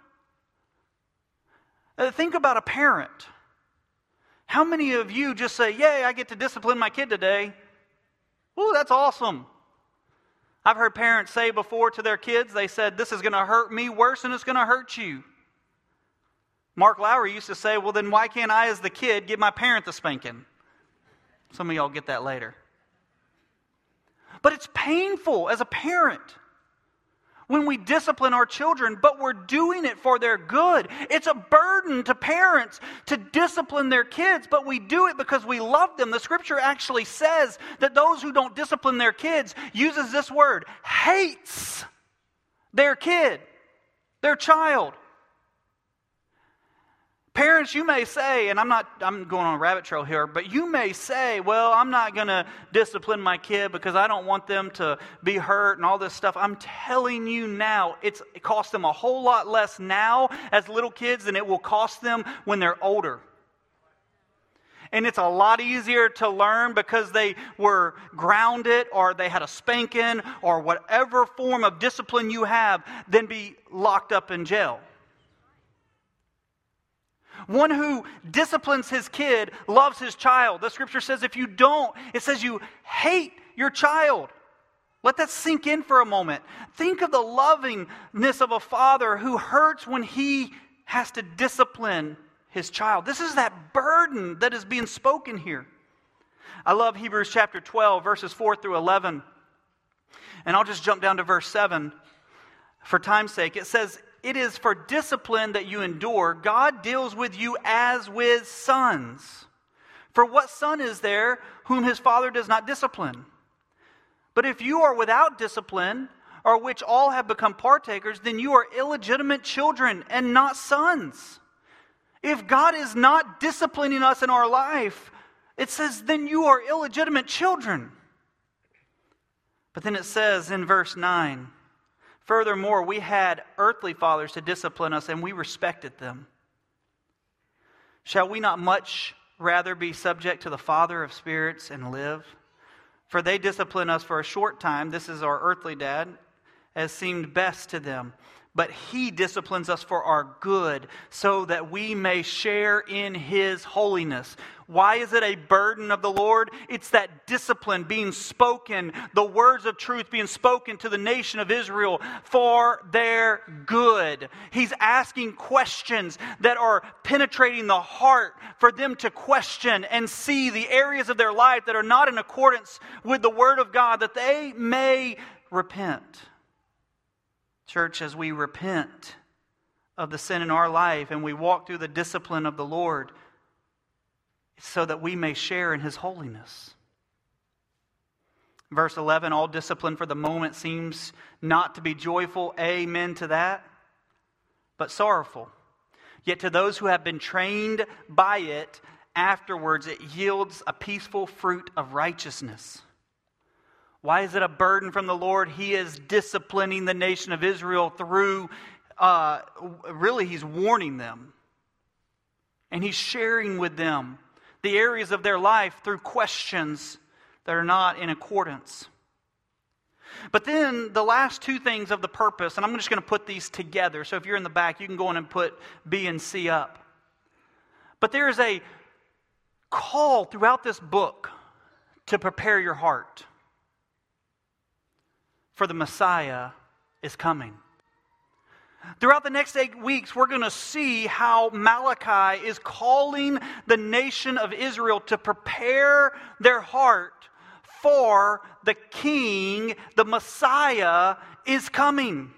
Think about a parent. How many of you just say, yay, I get to discipline my kid today? Ooh, that's awesome. I've heard parents say before to their kids, they said, this is going to hurt me worse than it's going to hurt you. Mark Lowry used to say, well, then why can't I, as the kid, give my parent the spanking? Some of y'all get that later. But it's painful as a parent when we discipline our children, but we're doing it for their good. It's a burden to parents to discipline their kids, but we do it because we love them. The scripture actually says that those who don't discipline their kids uses this word, hates their kid, their child. Parents, you may say, and I'm going on a rabbit trail here, but you may say, well, I'm not going to discipline my kid because I don't want them to be hurt and all this stuff. I'm telling you now, it costs them a whole lot less now as little kids than it will cost them when they're older. And it's a lot easier to learn because they were grounded or they had a spanking or whatever form of discipline you have than be locked up in jail. One who disciplines his kid loves his child. The scripture says if you don't, it says you hate your child. Let that sink in for a moment. Think of the lovingness of a father who hurts when he has to discipline his child. This is that burden that is being spoken here. I love Hebrews chapter 12, verses 4 through 11. And I'll just jump down to verse 7 for time's sake. It says, it is for discipline that you endure. God deals with you as with sons. For what son is there whom his father does not discipline? But if you are without discipline, or which all have become partakers, then you are illegitimate children and not sons. If God is not disciplining us in our life, it says, then you are illegitimate children. But then it says in verse 9, furthermore, we had earthly fathers to discipline us, and we respected them. Shall we not much rather be subject to the Father of spirits and live? For they discipline us for a short time, this is our earthly dad, as seemed best to them. but He disciplines us for our good so that we may share in His holiness. Why is it a burden of the Lord? It's that discipline being spoken, the words of truth being spoken to the nation of Israel for their good. He's asking questions that are penetrating the heart for them to question and see the areas of their life that are not in accordance with the Word of God, that they may repent. Church, as we repent of the sin in our life and we walk through the discipline of the Lord, it's so that we may share in His holiness. Verse 11, all discipline for the moment seems not to be joyful. Amen to that. But sorrowful. Yet to those who have been trained by it, afterwards it yields a peaceful fruit of righteousness. Why is it a burden from the Lord? He is disciplining the nation of Israel through, really He's warning them. And He's sharing with them the areas of their life through questions that are not in accordance. But then the last two things of the purpose, and I'm just going to put these together. So if you're in the back, you can go in and put B and C up. But there is a call throughout this book to prepare your heart. For the Messiah is coming. Throughout the next 8 weeks, we're going to see how Malachi is calling the nation of Israel to prepare their heart for the King, the Messiah, is coming.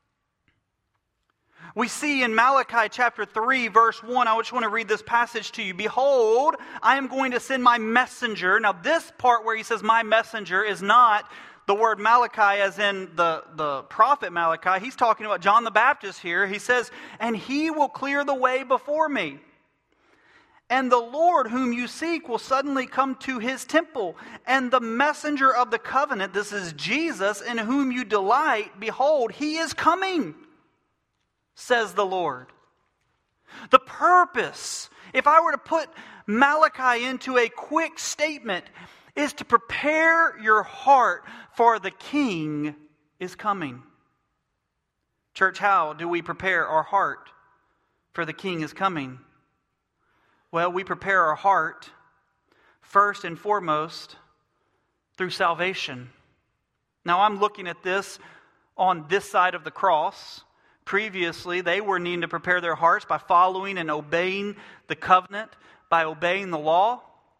We see in Malachi chapter 3, verse 1, I just want to read this passage to you. Behold, I am going to send my messenger. Now this part where he says my messenger is not the word Malachi as in the prophet Malachi. He's talking about John the Baptist here. He says, and he will clear the way before me. And the Lord whom you seek will suddenly come to His temple. And the messenger of the covenant, this is Jesus, in whom you delight, behold, He is coming, says the Lord. The purpose, if I were to put Malachi into a quick statement, is to prepare your heart for the King is coming. Church, how do we prepare our heart for the King is coming? Well, we prepare our heart first and foremost through salvation. Now, I'm looking at this on this side of the cross. Previously, they were needing to prepare their hearts by following and obeying the covenant, by obeying the law.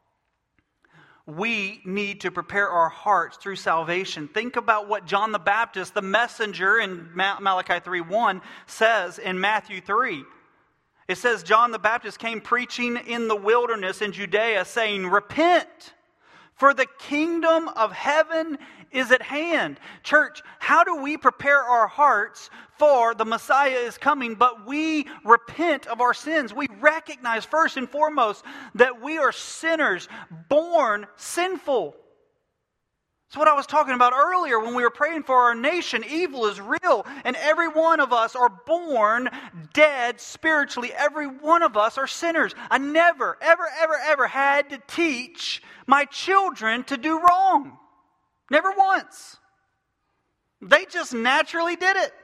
We need to prepare our hearts through salvation. Think about what John the Baptist, the messenger in Malachi 3:1, says in Matthew 3. It says, John the Baptist came preaching in the wilderness in Judea, saying, repent, for the kingdom of heaven is at hand. Church, how do we prepare our hearts for the Messiah is coming? But we repent of our sins. We recognize first and foremost that we are sinners, born sinful. It's what I was talking about earlier when we were praying for our nation. Evil is real, and every one of us are born dead spiritually. Every one of us are sinners. I never, ever had to teach my children to do wrong. Never once. They just naturally did it.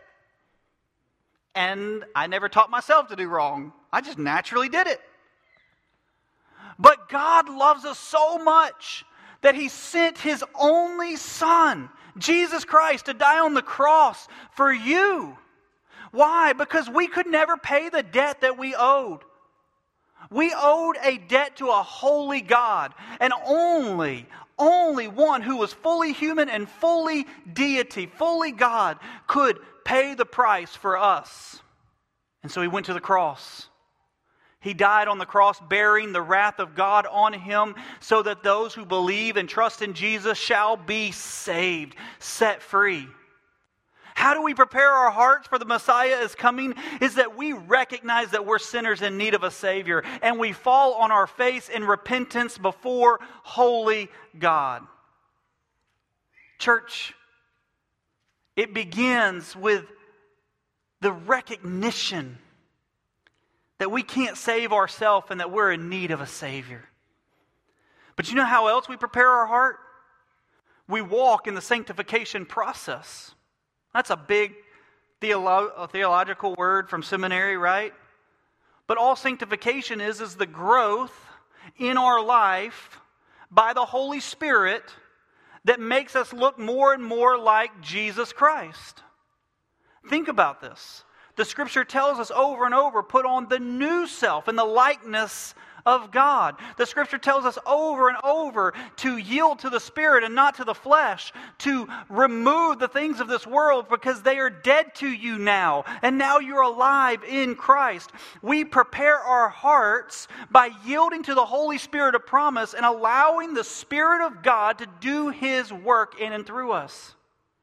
And I never taught myself to do wrong. I just naturally did it. But God loves us so much that He sent His only Son, Jesus Christ, to die on the cross for you. Why? Because we could never pay the debt that we owed. We owed a debt to a holy God, and only one who was fully human and fully deity, fully God, could pay the price for us. And so He went to the cross. He died on the cross bearing the wrath of God on Him so that those who believe and trust in Jesus shall be saved, set free. How do we prepare our hearts for the Messiah is coming? Is that we recognize that we're sinners in need of a Savior, and we fall on our face in repentance before holy God. Church, it begins with the recognition that we can't save ourselves and that we're in need of a Savior. But you know how else we prepare our heart? We walk in the sanctification process. That's a big theological word from seminary, right? But all sanctification is the growth in our life by the Holy Spirit that makes us look more and more like Jesus Christ. Think about this. The Scripture tells us over and over, put on the new self in the likeness of God. The Scripture tells us over and over to yield to the Spirit and not to the flesh, to remove the things of this world because they are dead to you now, and now you're alive in Christ. We prepare our hearts by yielding to the Holy Spirit of promise and allowing the Spirit of God to do His work in and through us.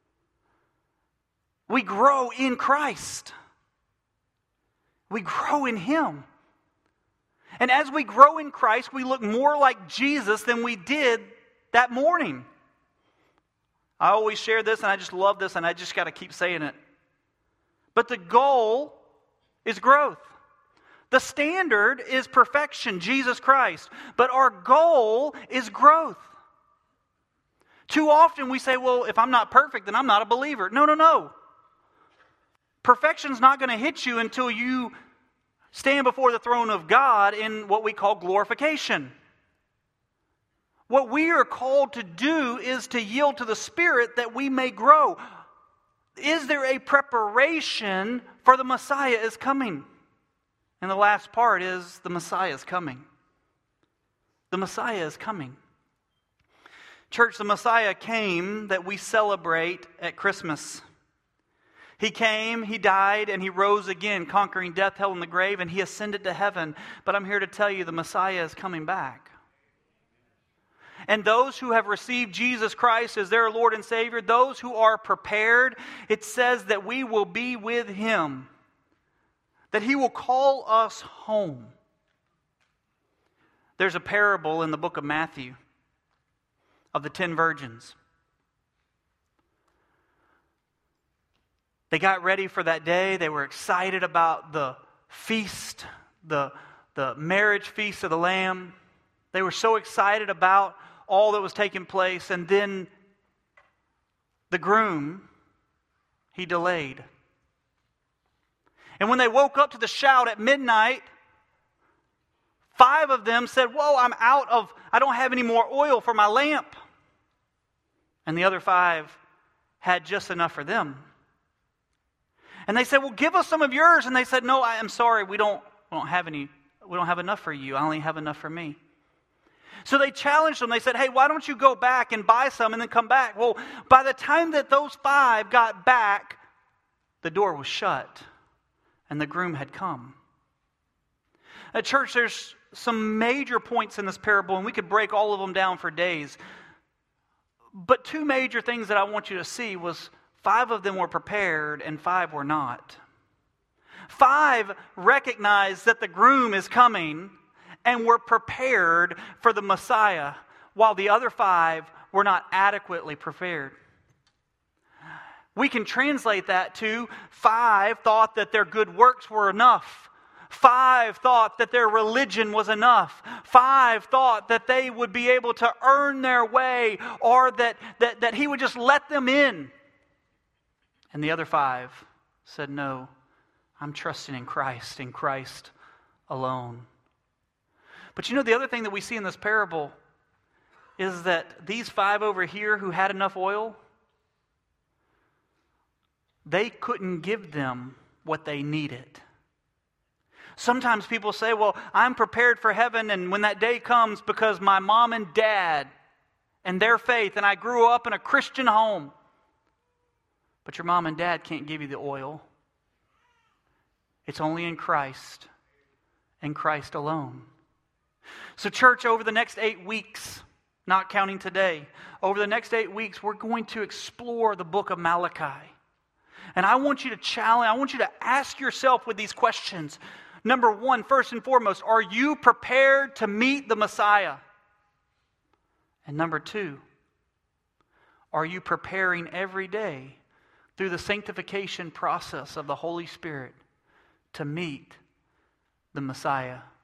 We grow in Christ. We grow in Him. And as we grow in Christ, we look more like Jesus than we did that morning. I always share this, and I just love this, and I just got to keep saying it. But the goal is growth. The standard is perfection, Jesus Christ. But our goal is growth. Too often we say, well, if I'm not perfect, then I'm not a believer. No. Perfection's not going to hit you until you stand before the throne of God in what we call glorification. What we are called to do is to yield to the Spirit that we may grow. Is there a preparation for the Messiah is coming? And the last part is the Messiah is coming. The Messiah is coming. Church, the Messiah came that we celebrate at Christmas. He came, He died, and He rose again, conquering death, hell, and the grave, and He ascended to heaven. But I'm here to tell you the Messiah is coming back. And those who have received Jesus Christ as their Lord and Savior, those who are prepared, it says that we will be with Him. That He will call us home. There's a parable in the book of Matthew of the 10 virgins. They got ready for that day. They were excited about the feast, the marriage feast of the Lamb. They were so excited about all that was taking place. And then the groom, he delayed. And when they woke up to the shout at midnight, 5 of them said, whoa, I don't have any more oil for my lamp. And the other 5 had just enough for them. And they said, well, give us some of yours. And they said, no, I'm sorry, we don't have enough for you. I only have enough for me. So they challenged them. They said, hey, why don't you go back and buy some and then come back? Well, by the time that those 5 got back, the door was shut and the groom had come. At church, there's some major points in this parable, and we could break all of them down for days. But 2 major things that I want you to see was 5 of them were prepared and 5 were not. 5 recognized that the groom is coming and were prepared for the Messiah, while the other 5 were not adequately prepared. We can translate that to 5 thought that their good works were enough. 5 thought that their religion was enough. 5 thought that they would be able to earn their way, or that He would just let them in. And the other 5 said, no, I'm trusting in Christ alone. But you know, the other thing that we see in this parable is that these 5 over here who had enough oil, they couldn't give them what they needed. Sometimes people say, well, I'm prepared for heaven, and when that day comes, because my mom and dad and their faith, and I grew up in a Christian home. But your mom and dad can't give you the oil. It's only in Christ and Christ alone. So church, over the next 8 weeks, not counting today, over the next 8 weeks, we're going to explore the book of Malachi. And I want you to ask yourself with these questions. Number 1, first and foremost, are you prepared to meet the Messiah? And number 2, are you preparing every day through the sanctification process of the Holy Spirit to meet the Messiah?